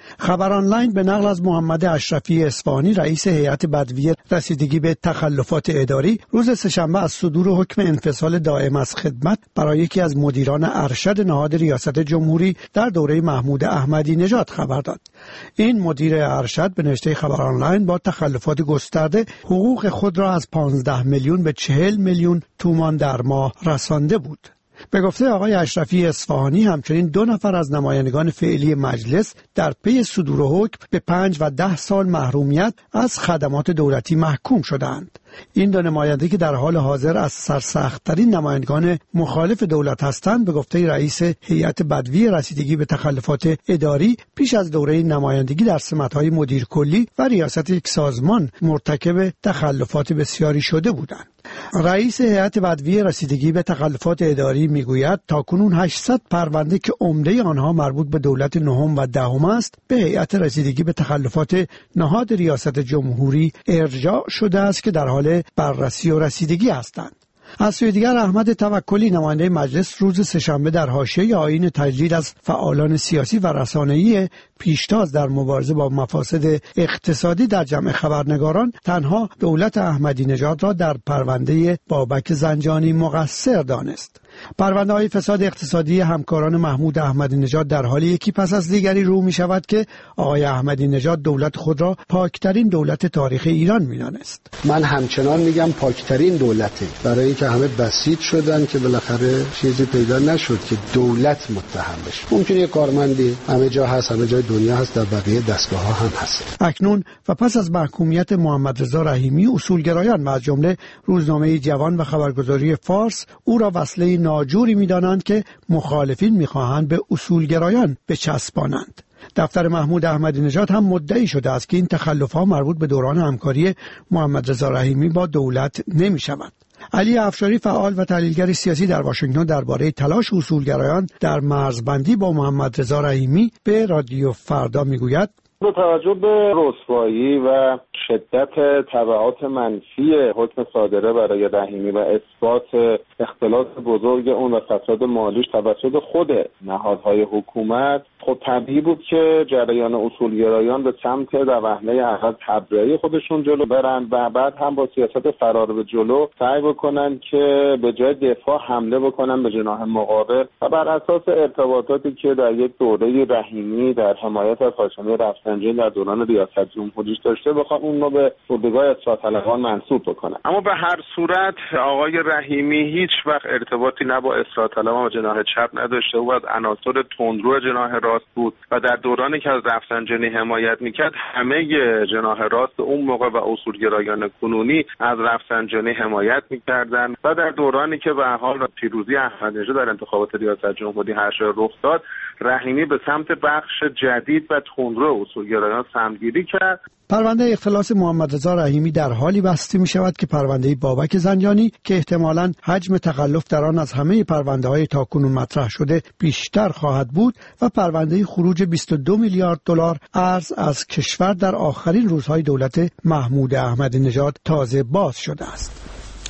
خبر آنلاین به نقل از محمد اشرفی اصفهانی رئیس هیئت بدوی رسیدگی به تخلفات اداری روز سه‌شنبه از صدور حکم انفصال دائم از خدمت برای یکی از مدیران ارشد نهاد ریاست جمهوری در دوره محمود احمدی نژاد خبر داد. این مدیر ارشد به نوشته خبر آنلاین با تخلفات گسترده حقوق خود را از 15 میلیون به 40 میلیون تومان در ماه رسانده بود. به گفته آقای اشرفی اصفهانی همچنین 2 نفر از نمایندگان فعلی مجلس در پی صدور حکم به 5 و 10 سال محرومیت از خدمات دولتی محکوم شدند. این 2 نماینده که در حال حاضر از سرسخت‌ترین نمایندگان مخالف دولت هستند به گفته رئیس هیئت بدوی رسیدگی به تخلفات اداری پیش از دوره نمایندگی در سمت‌های مدیر کلی و ریاست یک سازمان مرتکب تخلفات بسیاری شده بودند. رئیس هیئت بدوی رسیدگی به تخلفات اداری میگوید تاکنون 800 پرونده که عمده آنها مربوط به دولت نهم و دهم است به هیئت رسیدگی به تخلفات نهاد ریاست جمهوری ارجاع شده است که در حال بررسی و رسیدگی هستند. از سوی دیگر احمد توکلی نماینده مجلس روز سه‌شنبه در حاشیه آیین تجدید از فعالان سیاسی و رسانه‌ای پیشتاز در مبارزه با مفاسد اقتصادی در جمع خبرنگاران تنها دولت احمدی نژاد را در پرونده بابک زنجانی مقصر دانست. پرونده‌های فساد اقتصادی همکاران محمود احمدی نژاد در حال یکی پس از دیگری رو می شود که آقای احمدی نژاد دولت خود را پاکترین دولت تاریخ ایران می دانست.
من همچنان میگم پاکترین دولته، برای اینکه همه بسیط شدن که بالاخره چیزی پیدا نشد که دولت متهم بشه. ممکنه یک کارمندی همه جا هست، همه جای دنیا هست، در بقیه دستگاه‌ها هم هست.
اکنون و پس از محکومیت محمد رضا رحیمی اصولگرایان و از جمله روزنامه جوان و خبرگزاری فارس او را وسیله ناجوری می‌دانند که مخالفین می‌خواهند به اصولگرایان بچسبانند. دفتر محمود احمدی نژاد هم مدعی شده است که این تخلف‌ها مربوط به دوران همکاری محمد رضا رحیمی با دولت نمی‌شود. علی افشاری فعال و تحلیلگر سیاسی در واشنگتن درباره تلاش اصولگرایان در مرزبندی با محمد رضا رحیمی به رادیو فردا می‌گوید
با توجه به رسوایی و شدت تبعات منفی حکم صادره برای رحیمی و اثبات اختلاس بزرگ اون و فساد مالیش توسط خود نهادهای حکومت، خب طبیعی بود که جریان اصولگرایان به سمت در وهله اول تبرئه خودشون جلو برن و بعد هم با سیاست فرار به جلو سعی بکنن که به جای دفاع حمله بکنن به جناح مقابل و بر اساس ارتباطاتی که در یک دوره رحیمی در حمایت از هاشمی رفسنجانی در دوران ریاست جمهوریش داشته بخوام اون رو به اردوگاه اصلاح طلبان منسوب بکنن. اما به هر صورت آقای رحیمی هیچ وقت ارتباطی نه با اصلاح طلبان و جناح چپ نداشته و از عناصر تندرو جناح راست بود و در دورانی که از رفسنجانی حمایت میکرد همه جناح راست اون موقع و اصولگرایان کنونی از رفسنجانی حمایت میکردن و در دورانی که به حال پیروزی احمدی نژاد در انتخابات ریاست جمهوری هر رخ داد، رحیمی به سمت بخش جدید و تندرو اصولگرایان سمتگیری کرد.
پرونده اختلاس محمد رضا رحیمی در حالی بسته می شود که پرونده بابک زنجانی که احتمالاً حجم تخلف در آن از همه پرونده‌های تاکنون مطرح شده بیشتر خواهد بود و پرونده خروج 22 میلیارد دلار ارز از کشور در آخرین روزهای دولت محمود احمدی نژاد تازه باز شده است.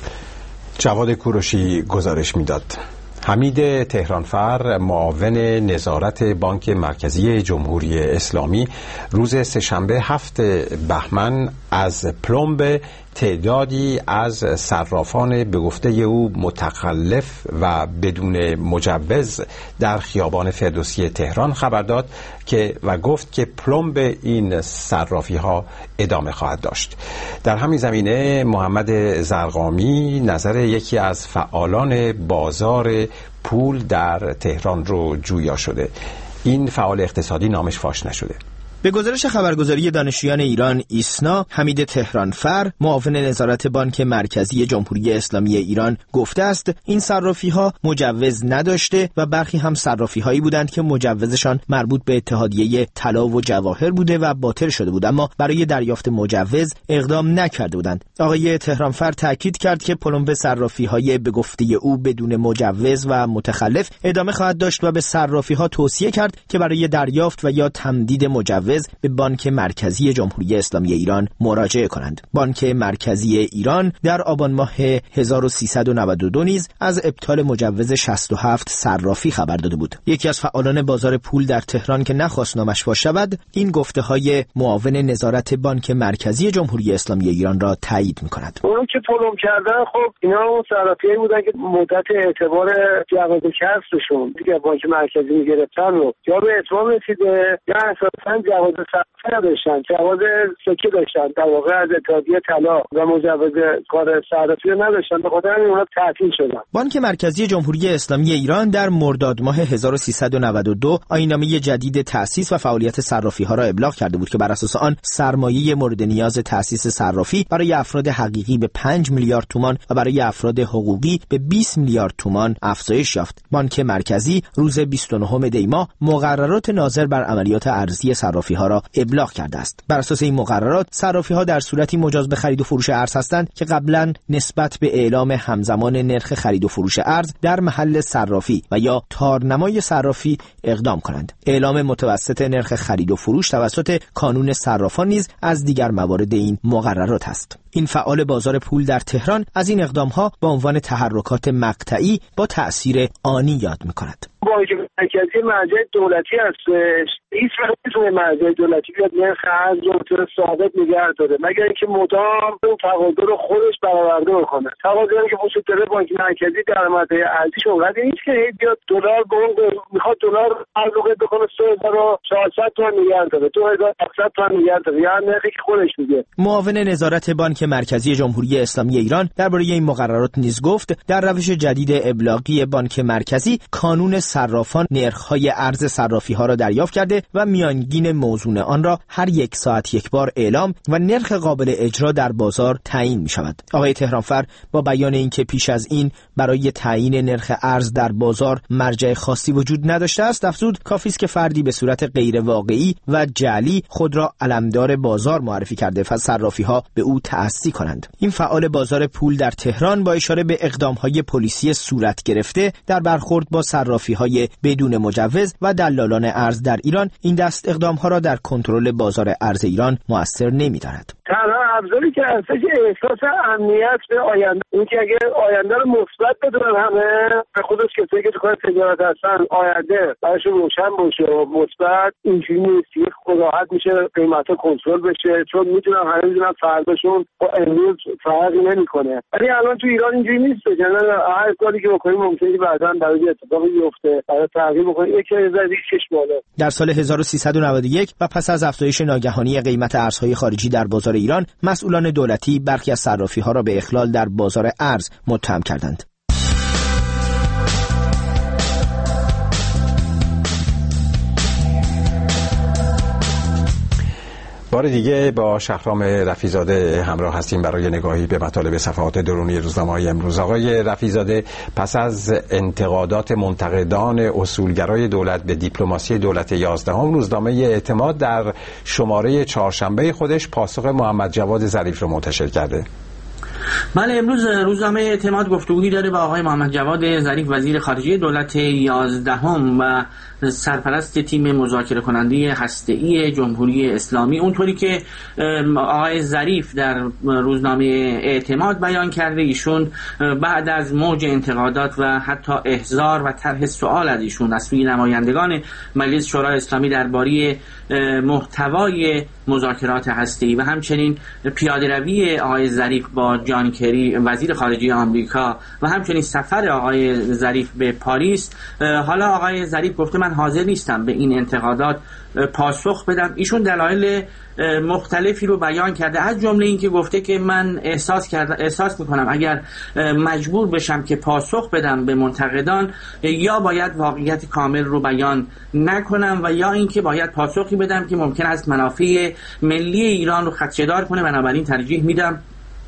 جواد کوروشی گزارش می‌داد. حمید تهرانفر معاون نظارت بانک مرکزی جمهوری اسلامی روز سه‌شنبه 7 بهمن از پلمب تعدادی از صرافان به گفته او متخلف و بدون مجوز در خیابان فردوسی تهران خبر داد و گفت که پلمب این صرافی ها ادامه خواهد داشت. در همین زمینه محمد زرقامی نظر یکی از فعالان بازار پول در تهران رو جویا شده. این فعال اقتصادی نامش فاش نشده.
به گزارش خبرگزاری دانشجویان ایران ایسنا، حمید تهرانفر معاون نظارت بانک مرکزی جمهوری اسلامی ایران گفته است این صرافی‌ها مجوز نداشته و برخی هم صرافی‌هایی بودند که مجوزشان مربوط به اتحادیه طلا و جواهر بوده و باطل شده بود، اما برای دریافت مجوز اقدام نکرده بودند. آقای تهرانفر تاکید کرد که پلمب صرافی‌های به گفته او بدون مجوز و متخلف ادامه خواهد داشت و به صرافی‌ها توصیه کرد که برای دریافت و یا تمدید مجوز مجوز به بانک مرکزی جمهوری اسلامی ایران مراجعه کنند. بانک مرکزی ایران در آبان ماه 1392 نیز از ابطال مجوز 67 صرافی خبر داده بود. یکی از فعالان بازار پول در تهران که نخواست نامش فاش شود، این گفته‌های معاون نظارت بانک مرکزی جمهوری اسلامی ایران را تایید می‌کند.
اون که پلم کردن، خب اینا اون صرافیایی بودن که مدت اعتبار جواز کسبشون دیگه بانک مرکزی می‌گرفتن رو یا به اتمام رسیده یا اساساً جواز صرافی نداشتن، جواز سکه داشتن، در واقع از اتحادیه طلا و مجوز کار صرافی رو نداشتن، به خاطر همین اونها تعطیل شدن.
بانک مرکزی جمهوری اسلامی ایران در مرداد ماه 1392 آیین‌نامه جدید تأسیس و فعالیت صرافی‌ها را ابلاغ کرده بود که بر اساس آن سرمایه مورد نیاز تأسیس صرافی برای افراد حقیقی به 5 میلیارد تومان و برای افراد حقوقی به 20 میلیارد تومان افزایش یافت. بانک مرکزی روز 29 دی ماه مقررات ناظر بر عملیات ارزی صرافی‌ها را ابلاغ کرده است. بر اساس این مقررات صرافی‌ها در صورتی مجاز به خرید و فروش ارز هستند که قبلاً نسبت به اعلام همزمان نرخ خرید و فروش ارز در محل صرافی و یا تارنمای صرافی اقدام کنند. اعلام متوسط نرخ خرید و فروش توسط کانون صرافان نیز از دیگر موارد این مقررات است. این فعال بازار پول در تهران از این اقدام‌ها به عنوان تحرکات مقطعی با تأثیر آنی یاد می‌کند.
بانک مرکزی مرجع دولتی هستش، هیچ وقت نمیتونه مرجع دولتی بیاد نرخ ارز رو طور ثابت نگه داره مگر اینکه مدام اون تقاضا رو خودش برآورده بکنه. تقاضایی که وجود داره بانک مرکزی درآمدهای ارزیش اونقدر نیست که بیاد دلار به اون میخواد دلار تعلق بکنه 3400 تومان نگه داره، 2700 تومان نگه داره، یعنی نرخی که خودش میگه.
معاون نظارت بانک مرکزی جمهوری اسلامی ایران درباره این مقررات نیز گفت در روش جدید ابلاغی بانک مرکزی کانون صرافان نرخ‌های ارز صرافی‌ها را دریافت کرده و میانگین موزون آن را هر 1 ساعت یک بار اعلام و نرخ قابل اجرا در بازار تعیین می‌شود. آقای تهرانفر با بیان اینکه پیش از این برای تعیین نرخ ارز در بازار مرجع خاصی وجود نداشته است، افزود کافی است که فردی به صورت غیر واقعی و جعلی خود را علمدار بازار معرفی کرده و صرافی‌ها به او تعصی کنند. این فعال بازار پول در تهران با اشاره به اقدام‌های پلیسی صورت گرفته در برخورد با صرافی‌های بدون مجوز و دلالان ارز در ایران، این دست اقدام‌ها را در کنترل بازار ارز ایران مؤثر نمی‌دارد.
تنها ابزاری که هستش احساس امنیت به آینده، این که اگه آینده رو مثبت بدونن همه، به خودش کسایی که تو کار تجارت هستن آینده براشون روشن باشه و مثبت، اینجوری نیست که راحت میشه قیمتا کنترل بشه، چون میدونن همه میدونن فرداشون با امروز فرقی نمیکنه. ولی الان تو ایران اینجوری نیست، یعنی هر کاری که بکنیم ممکنه که بعداً برای اتفاقی بیفته، برای تغییر بکنه یکی از چشم بالا.
در سال 1391 و پس از افزایش ناگهانی قیمت ارزهای خارجی در بازار ایران، مسئولان دولتی برخی از صرافی‌ها را به اخلال در بازار ارز متهم کردند.
بار دیگه با شهرام رفیع‌زاده همراه هستیم برای نگاهی به مطالب صفحات درونی روزنامه‌های امروز. آقای رفیع‌زاده، پس از انتقادات منتقدان اصولگرای دولت به دیپلماسی دولت 11 روزنامه اعتماد در شماره چهارشنبه خودش پاسخ محمد جواد ظریف رو منتشر کرده.
بله، امروز روزنامه اعتماد گفتگویی داره با آقای محمد جواد ظریف وزیر خارجه دولت 11 و سرپرست تیم مذاکره کننده هسته‌ای جمهوری اسلامی. اونطوری که آقای ظریف در روزنامه اعتماد بیان کرده، ایشون بعد از موج انتقادات و حتی احضار و طرح سوال از ایشون از سوی نمایندگان مجلس شورای اسلامی درباره محتوای مذاکرات هسته‌ای و همچنین پیاده‌روی آقای ظریف با جان کری وزیر خارجه آمریکا و همچنین سفر آقای ظریف به پاریس، حالا آقای ظریف گفته من حاضر نیستم به این انتقادات پاسخ بدم. ایشون دلایل مختلفی رو بیان کرده، از جمله این که گفته که من احساس میکنم اگر مجبور بشم که پاسخ بدم به منتقدان، یا باید واقعیت کامل رو بیان نکنم و یا اینکه باید پاسخی بدم که ممکن است منافع ملی ایران رو خدشه‌دار کنه، بنابراین ترجیح میدم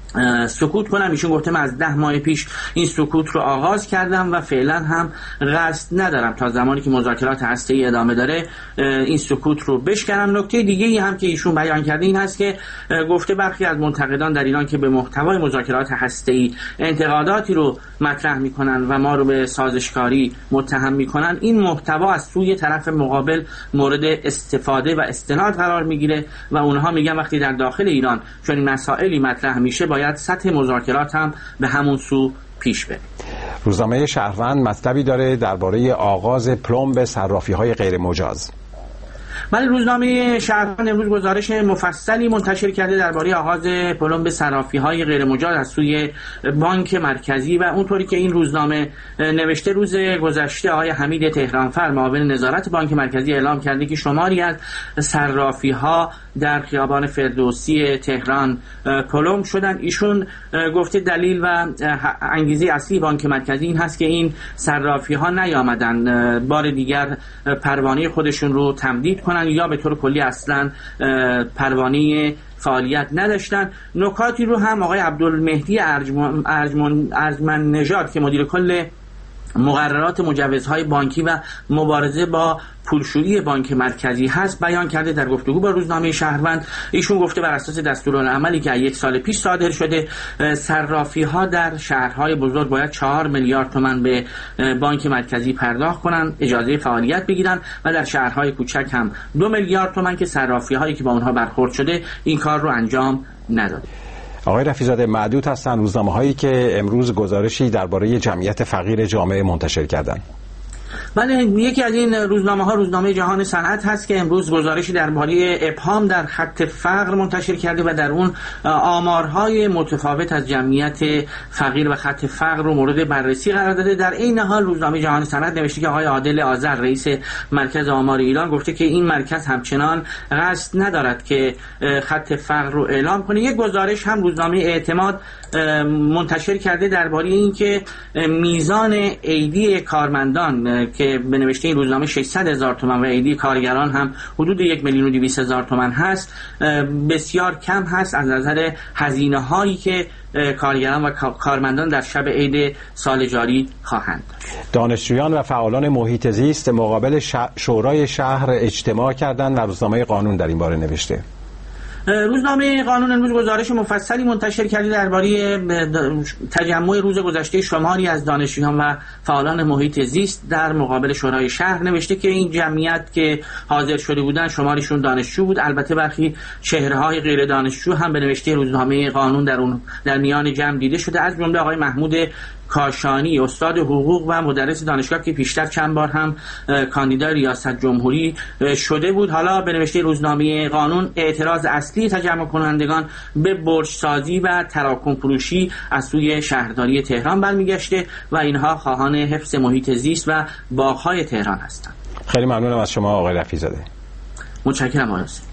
سکوت کنم. ایشون گفته من از 10 ماه پیش این سکوت رو آغاز کردم و فعلا هم قصد ندارم تا زمانی که مذاکرات هسته‌ای ادامه داره این سکوت رو بشکنم. نکته دیگه ای هم که ایشون بیان کرده این هست که گفته برخی از منتقدان در ایران که به محتوای مذاکرات هسته‌ای انتقاداتی رو مطرح میکنن و ما رو به سازشکاری متهم میکنن، این محتوا از سوی طرف مقابل مورد استفاده و استناد قرار میگیره و اونها میگن وقتی در داخل ایران چنین مسائلی مطرح میشه باید سطح مذاکرات هم به همون سو پیش بره.
روزنامه شهروند مطلبی داره درباره آغاز پلمب صرافی‌های غیر مجاز.
ولی روزنامه شهروند امروز گزارش مفصلی منتشر کرده درباره آغاز پلمب صرافی‌های غیر مجاز از سوی بانک مرکزی و اونطوری که این روزنامه نوشته روز گذشته آقای حمید تهرانفر معاون نظارت بانک مرکزی اعلام کرده که شماری از صرافی‌ها در خیابان فردوسی تهران پلمب شدن. ایشون گفته دلیل و انگیزه اصلی بانک مرکزی این هست که این صرافی‌ها نیامدن بار دیگر پروانه خودشون رو تمدید کنن یا به طور کلی اصلا پروانه فعالیت نداشتن. نکاتی رو هم آقای عبدالمهدی ارجمند نژاد که مدیر کل مقررات مجوزهای بانکی و مبارزه با پولشویی بانک مرکزی هست بیان کرده در گفتگو با روزنامه شهروند. ایشون گفته بر اساس دستورالعملی که 1 سال پیش صادر شده صرافی‌ها در شهرهای بزرگ باید 4 میلیارد تومان به بانک مرکزی پرداخت کنن، اجازه فعالیت بگیرن و در شهرهای کوچک هم 2 میلیارد تومان که صرافی‌هایی که با اونها برخورد شده این کار رو انجام نداده.
آقای رفیع‌زاده، معدود هستند روزنامه‌هایی که امروز گزارشی درباره جمعیت فقیر جامعه منتشر کردند.
بله، یکی از این روزنامه‌ها روزنامه جهان صنعت هست که امروز گزارشی درباره ابهام در خط فقر منتشر کرده و در اون آمارهای متفاوت از جمعیت فقیر و خط فقر رو مورد بررسی قرار داده. در این حال روزنامه جهان صنعت نوشته که آقای عادل آذر رئیس مرکز آمار ایران گفته که این مرکز همچنان قصد ندارد که خط فقر رو اعلام کنه. یک گزارش هم روزنامه اعتماد منتشر کرده درباره اینکه میزان ایدی کارمندان که به نوشته این روزنامه 600,000 تومان و ایدی کارگران هم حدود 1,200,000 تومان هست بسیار کم هست از نظر هزینه هایی که کارگران و کارمندان در شب عید سال جاری خواهند داشت.
دانشجویان و فعالان محیط زیست مقابل شورای شهر اجتماع کردند و روزنامه قانون در این باره نوشته.
روزنامه قانون امروز گزارش مفصلی منتشر کرده درباره تجمع روز گذشته شماری از دانشجویان و فعالان محیط زیست در مقابل شورای شهر. نوشته که این جمعیت که حاضر شده بودن شمارشون دانشجو بود. البته برخی چهره‌های غیر دانشجو هم به نوشته روزنامه قانون در میان جمع دیده شده، از جمله آقای محمود کاشانی استاد حقوق و مدرس دانشگاه که پیشتر چند بار هم کاندیدای ریاست جمهوری شده بود. حالا به نوشته روزنامه قانون اعتراض اصلی تجمع کنندگان به برج‌سازی و تراکم فروشی از سوی شهرداری تهران برمیگشته و اینها خواهان حفظ محیط زیست و باغ‌های تهران هستند.
خیلی ممنونم از شما آقای رفیع‌زاده.
متشکرم آقای حسین.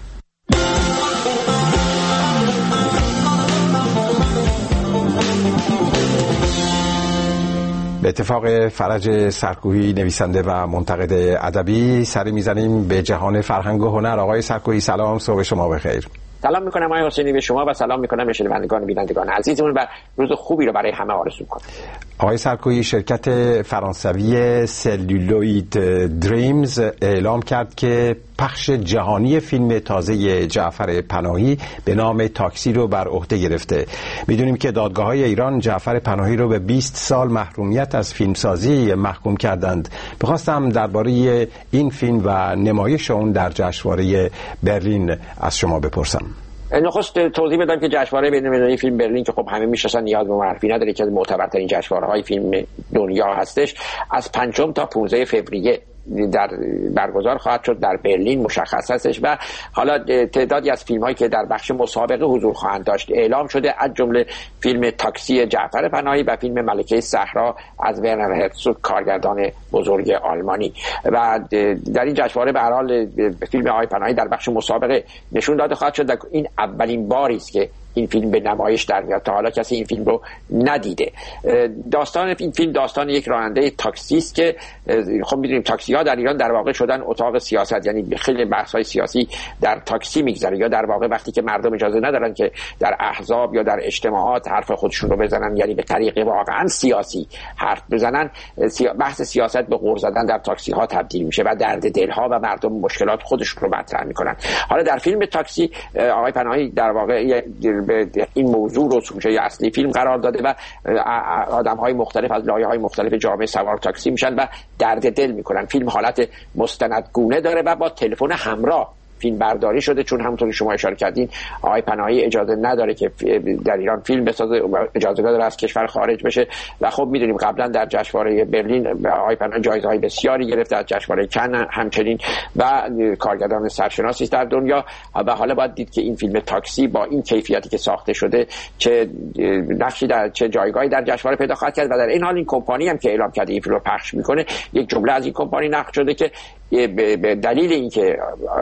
به اتفاق فرج سرکوهی نویسنده و منتقد ادبی سری میزنیم به جهان فرهنگ و هنر. آقای سرکوهی سلام، صبح شما بخیر.
سلام میکنم آقای حسینی به شما و سلام میکنم به شنوندگان و بینندگان عزیزمون و روز خوبی رو برای همه آرزو کنم.
آقای سرکوهی، شرکت فرانسوی سلولوید دریمز اعلام کرد که پخش جهانی فیلم تازه جعفر پناهی به نام تاکسی رو بر عهده گرفته. میدونیم که دادگاه‌های ایران جعفر پناهی رو به 20 سال محرومیت از فیلمسازی محکوم کردند. می‌خواستم درباره این فیلم و نمایش اون در جشنواره برلین از شما بپرسم.
نخست توضیح بدم که جشنواره بین‌المللی فیلم برلین که خب همه میشناسن نیاز به معرفی نداره که از معتبرترین جشنواره‌های فیلم دنیا هستش، از 5 تا 15 فوریه در برگزار خواهد شد در برلین مشخص هستش و حالا تعدادی از فیلم هایی که در بخش مسابقه حضور خواهند داشت اعلام شده، از جمله فیلم تاکسی جعفر پناهی و فیلم ملکه صحرا از ورنر هرزوگ کارگردان بزرگ آلمانی. و در این جشنواره به هر حال فیلم آقای پناهی در بخش مسابقه نشون داده خواهد شد. این اولین باری است که این فیلم به نمایش در میاد. تا حالا کسی این فیلم رو ندیده. داستان این فیلم داستان یک راننده تاکسی است که خب می‌دونیم تاکسی‌ها در ایران در واقع شدن اتاق سیاست، یعنی خیلی بحث‌های سیاسی در تاکسی میگذره، یا در واقع وقتی که مردم اجازه ندارن که در احزاب یا در اجتماعات حرف خودشون رو بزنن، یعنی به طریق واقعا سیاسی حرف بزنن، بحث سیاست به غر زدن در تاکسی‌ها تبدیل میشه و درد دل‌ها و مردم مشکلات خودشون رو مطرح میکنن. حالا در فیلم تاکسی آقای پناهی در واقع این موضوع رو سوژه اصلی فیلم قرار داده و آدم‌های مختلف از لایه‌های مختلف جامعه سوار تاکسی میشن و درد دل میکنن. فیلم حالت مستندگونه داره و با تلفن همراه فیلم برداری شده، چون همونطور که شما اشاره کردین آقای پناهی اجازه نداره که در ایران فیلم بسازه، اجازه نداره از کشور خارج بشه و خب میدونیم قبلا در جشنواره برلین آقای پناهی جایزه‌های بسیاری گرفته، از جشنواره کن همچنین و کارگردان سرشناسی است در دنیا و حالا باید دید که این فیلم تاکسی با این کیفیتی که ساخته شده چه نقشی در چه جایگاهی در جشنواره پیدا خواهد کرد. و در این حال این کمپانی هم که اعلام کرده این فیلم رو پخش میکنه، یک جمله از این کمپانی نقل شده که به دلیل اینکه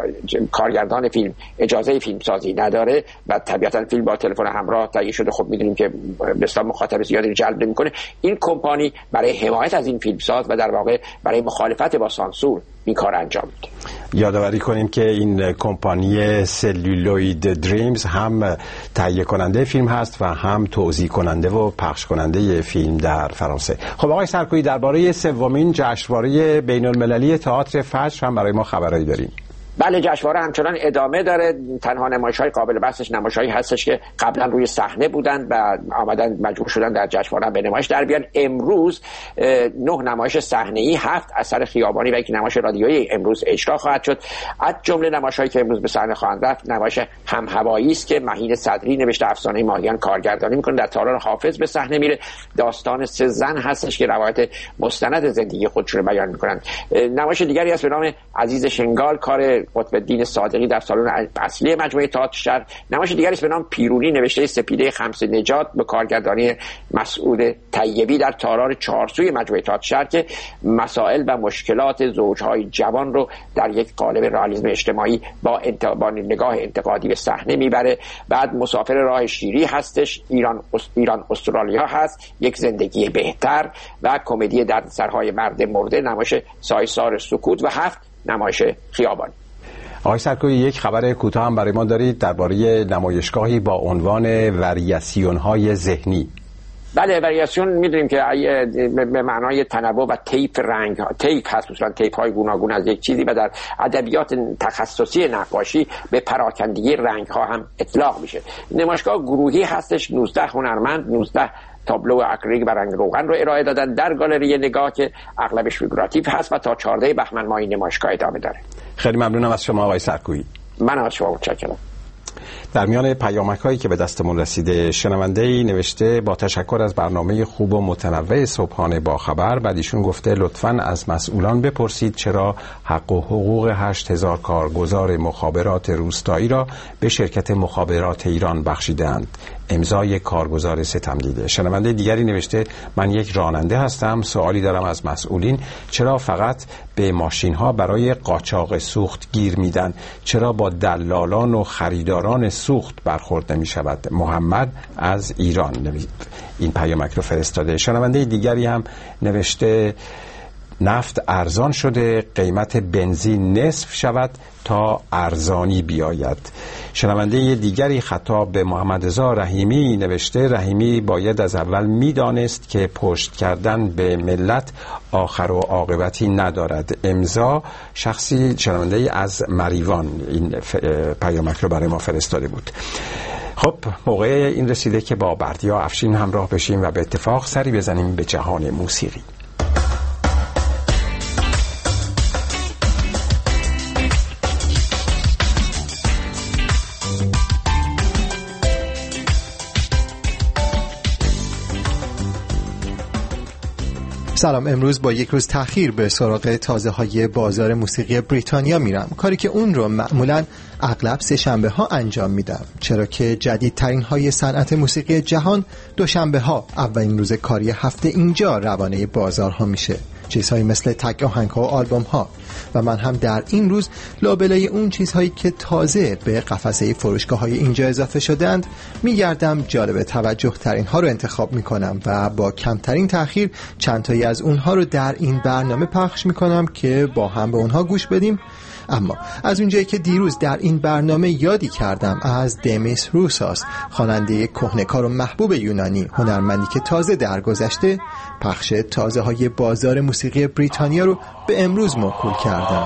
کارگردان فیلم اجازه فیلم سازی نداره و طبیعتا فیلم با تلفن همراه تهیه شده، خب میدونیم که به اصطلاح مخاطب زیادی جلب نمیکنه، این کمپانی برای حمایت از این فیلمساز و در واقع برای مخالفت با سانسور این کار انجام میده.
یادآوری کنیم که این کمپانی سلولوید دریمز هم تهیه کننده فیلم هست و هم توزیع کننده و پخش کننده فیلم در فرانسه. خب آقای سرکویی، درباره سومین جشنواره بین‌المللی تئاتر فجر هم برای ما خبرایی داریم.
بله، جشنواره همچنان ادامه داره. تنها نمایش‌های قابل بحثش نمایش‌هایی هستش که قبلا روی صحنه بودن و آمدن مجبور شدن در جشنواره به نمایش در بیان. امروز 9 نمایش صحنه‌ای، 7 اثر خیابانی و 1 نمایش رادیویی امروز اجرا خواهد شد. از جمله نمایش‌هایی که امروز به صحنه خواهند رفت نمایش هم هوایی است که مهین صدری نوشته افسانه ماهیان کارگردانی می‌کنه، در تالار حافظ به صحنه میره. داستان 3 زن هستش که روایت مستند زندگی خودشون رو بیان می‌کنن. نمایش دیگری است به نام عزیز شنگال کار قطب الدین صادقی در سالن اصلی مجموعه تئاتر شهر. نمایش دیگری است به نام پیرونی نوشته سپیده خمس نجات به کارگردانی مسعود طیبی در تالار چهارسوی مجموعه تئاتر شهر که مسائل و مشکلات زوجهای جوان رو در یک قالب رئالیسم اجتماعی با نگاه انتقادی به صحنه میبره. بعد مسافر راه شیری هستش، ایران استرالیا هست، یک زندگی بهتر و کمدی دردسرهای مرد مرده، نمایش سایسار سکوت و 7 نمایش خیابانی.
آقای سرکویی، یک خبر کوتاه هم برای ما دارید درباره نمایشگاهی با عنوان وریاسیون‌های ذهنی.
بله، وریاسیون میدونیم که به معنای تنوع و طیف رنگ ها، طیف هست، مثلا طیف های گوناگون از یک چیزی و در ادبیات تخصصی نقاشی به پراکندگی رنگ ها هم اطلاق میشه. نمایشگاه گروهی هستش، 19 هنرمند 19 تابلو اکریلیک و رنگ روغن رو ارائه دادن در گالری نگاه که اغلبش فیگوراتیو هست و تا 14 بهمن ماه این نمایشگاه ادامه داره.
خیلی ممنونم از شما آقای سرکویی.
من از شما متشکرم.
در میان پیامک‌هایی که به دستمون رسیده، شنونده‌ای نوشته با تشکر از برنامه خوب و متنوع صبحانه با خبر. بعد ایشون گفته لطفاً از مسئولان بپرسید چرا حق و حقوق 8000 کارگزار مخابرات روستایی را به شرکت مخابرات ایران بخشیدند. امضای کارگزار ستمدیده. شنونده دیگری نوشته من یک راننده هستم، سوالی دارم از مسئولین، چرا فقط به ماشین ها برای قاچاق سوخت گیر میدن؟ چرا با دلالان و خریداران سوخت برخورد نمی شود؟ محمد از ایران این پیامک رو فرستاده. شنونده دیگری هم نوشته نفت ارزان شده، قیمت بنزین نصف شود تا ارزانی بیاید. شنونده دیگری خطاب به محمد رضا رحیمی نوشته رحیمی باید از اول میدانست که پشت کردن به ملت آخر و عاقبتی ندارد. امضا شخصی شنونده از مریوان این پیامک رو برای ما فرستاده بود. خب موقع این رسیده که با بردیا افشین همراه بشیم و به اتفاق سری بزنیم به جهان موسیقی.
سلام، امروز با یک روز تأخیر به سراغ تازه های بازار موسیقی بریتانیا میرم، کاری که اون رو معمولاً اغلب سه شنبه ها انجام میدم، چرا که جدیدترین های صنعت موسیقی جهان دوشنبه ها اولین روز کاری هفته اینجا روانه بازارها میشه. چیزهایی مثل تک آهنگ‌ها و آلبوم‌ها. و من هم در این روز لابلای اون چیزهایی که تازه به قفسه فروشگاه‌های اینجا اضافه شدند میگردم، جالب توجه ترین ها رو انتخاب میکنم و با کمترین تأخیر چند تایی از اونها رو در این برنامه پخش میکنم که با هم به اونها گوش بدیم. اما از اونجایی که دیروز در این برنامه یادی کردم از دمیس روساس، خواننده کهنه‌کار و محبوب یونانی، هنرمندی که تازه درگذشته، پخش تازه های بازار موسیقی بریتانیا رو به امروز موکول کردم.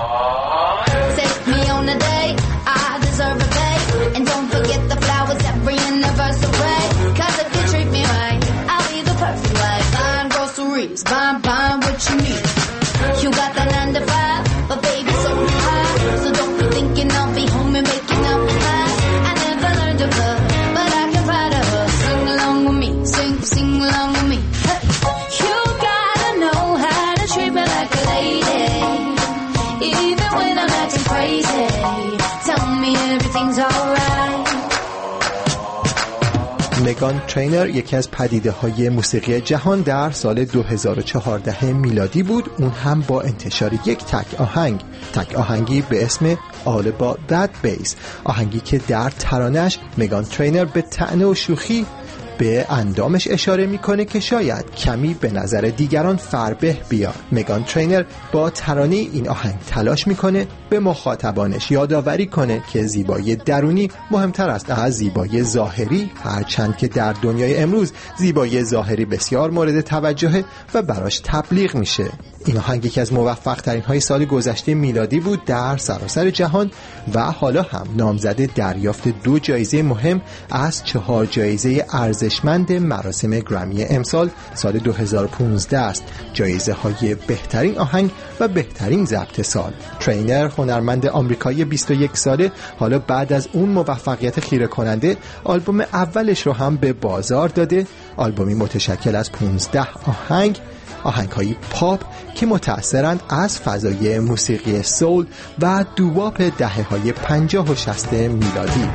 مگان ترینر یکی از پدیده‌های موسیقی جهان در سال 2014 میلادی بود، اون هم با انتشار یک تک آهنگی به اسم All About That Bass، آهنگی که در ترانه‌اش مگان ترینر به طعنه و شوخی به اندامش اشاره میکنه که شاید کمی به نظر دیگران فربه بیاد. مگان ترینر با ترانه این آهنگ تلاش میکنه به مخاطبانش یادآوری کنه که زیبایی درونی مهمتر است از زیبایی ظاهری، هرچند که در دنیای امروز زیبایی ظاهری بسیار مورد توجهه و براش تبلیغ میشه. این آهنگ یکی از موفق ترین های سال گذشته میلادی بود در سراسر جهان و حالا هم نامزد دریافت 2 جایزه مهم از 4 جایزه ارزشمند مراسم گرمی امسال سال 2015 است، جایزه های بهترین آهنگ و بهترین ضبط سال. ترینر، هنرمند آمریکایی 21 ساله، حالا بعد از اون موفقیت خیره کننده آلبوم اولش رو هم به بازار داده، آلبومی متشکل از 15 آهنگ‌های پاپ که متأثرند از فضای موسیقی سول و دوواپ دهه‌های 50 و 60 میلادی.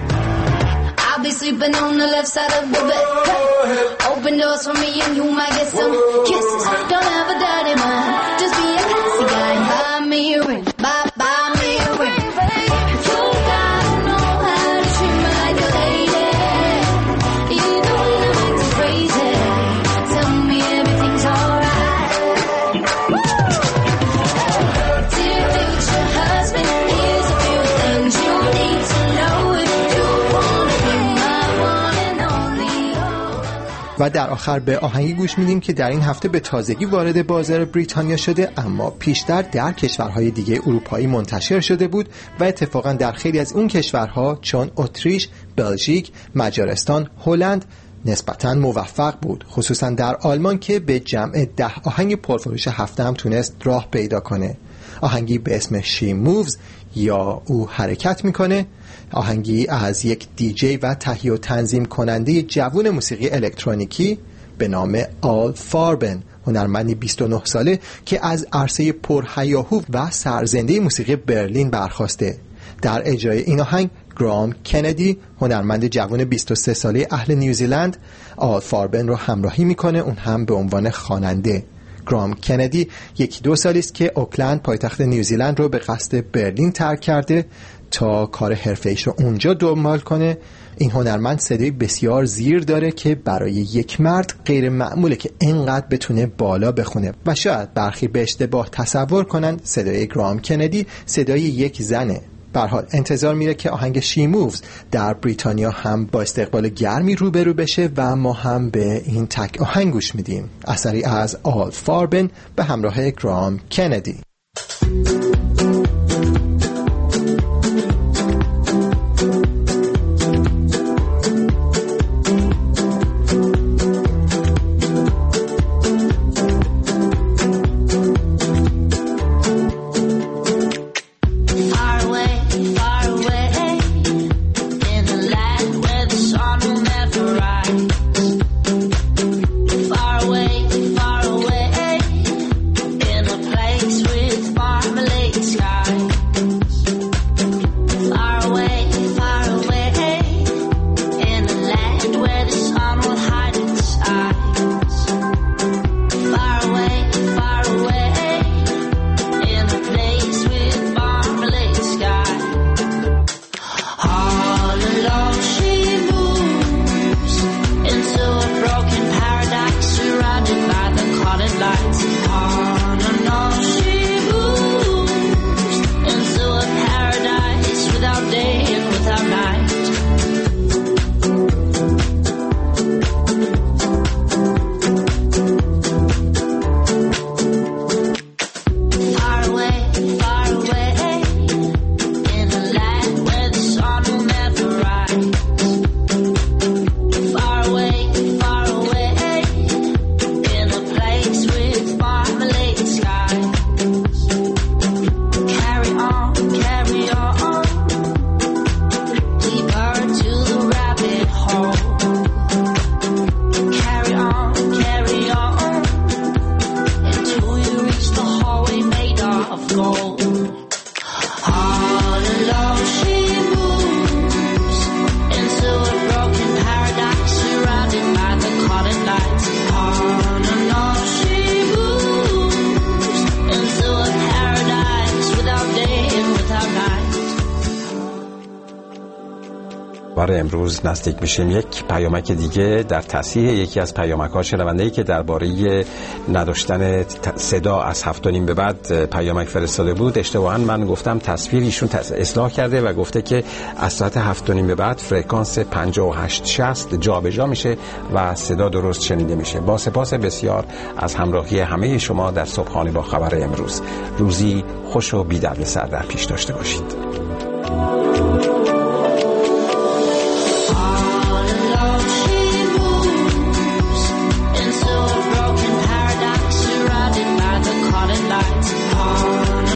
و در آخر به آهنگی گوش میدیم که در این هفته به تازگی وارد بازار بریتانیا شده اما پیشتر در کشورهای دیگه اروپایی منتشر شده بود و اتفاقا در خیلی از اون کشورها چون اتریش، بلژیک، مجارستان، هلند نسبتاً موفق بود، خصوصا در آلمان که به جمع 10 آهنگ پرفروش هفته هم تونست راه پیدا کنه. آهنگی به اسم She Moves یا او حرکت میکنه، آهنگی از یک دیجی و تهیه و تنظیم کننده جوان موسیقی الکترونیکی به نام آل فاربن، هنرمندی 29 ساله که از عرصه پرهیاهو و سرزنده موسیقی برلین برخاسته. در اجرای این آهنگ گرام کندی، هنرمند جوان 23 ساله اهل نیوزیلند، آل فاربن رو همراهی میکنه، اون هم به عنوان خواننده. گرام کندی 1-2 سالی است که اوکلند پایتخت نیوزیلند رو به قصد برلین ترک کرده تا کار حرفه‌ایش رو اونجا دنبال کنه. این هنرمند صدای بسیار زیر داره که برای یک مرد غیر معموله که اینقدر بتونه بالا بخونه و شاید برخی به اشتباه تصور کنن صدای گرام کندی صدای یک زنه. به هر حال انتظار میره که آهنگ She Moves در بریتانیا هم با استقبال گرمی روبرو بشه و ما هم به این تک آهنگ گوش میدیم، اثری از آل فاربن به همراه گرام کندی.
Far away, in a place we
برای امروز نزدیک میشیم یک پیامک دیگه در تصحیح یکی از پیامک‌ها. شنونده‌ای که درباره نداشتن صدا از 7:30 به بعد پیامک فرستاده بود، اشتباهاً من گفتم تصویر، ایشون اصلاح کرده و گفته که از ساعت 7:30 به بعد فرکانس 58-60 جابجا میشه و صدا درست شنیده میشه. با سپاس بسیار از همراهی همه شما در صبحانه با خبر امروز. روزی خوش و بی دردسر در پیش داشته باشید.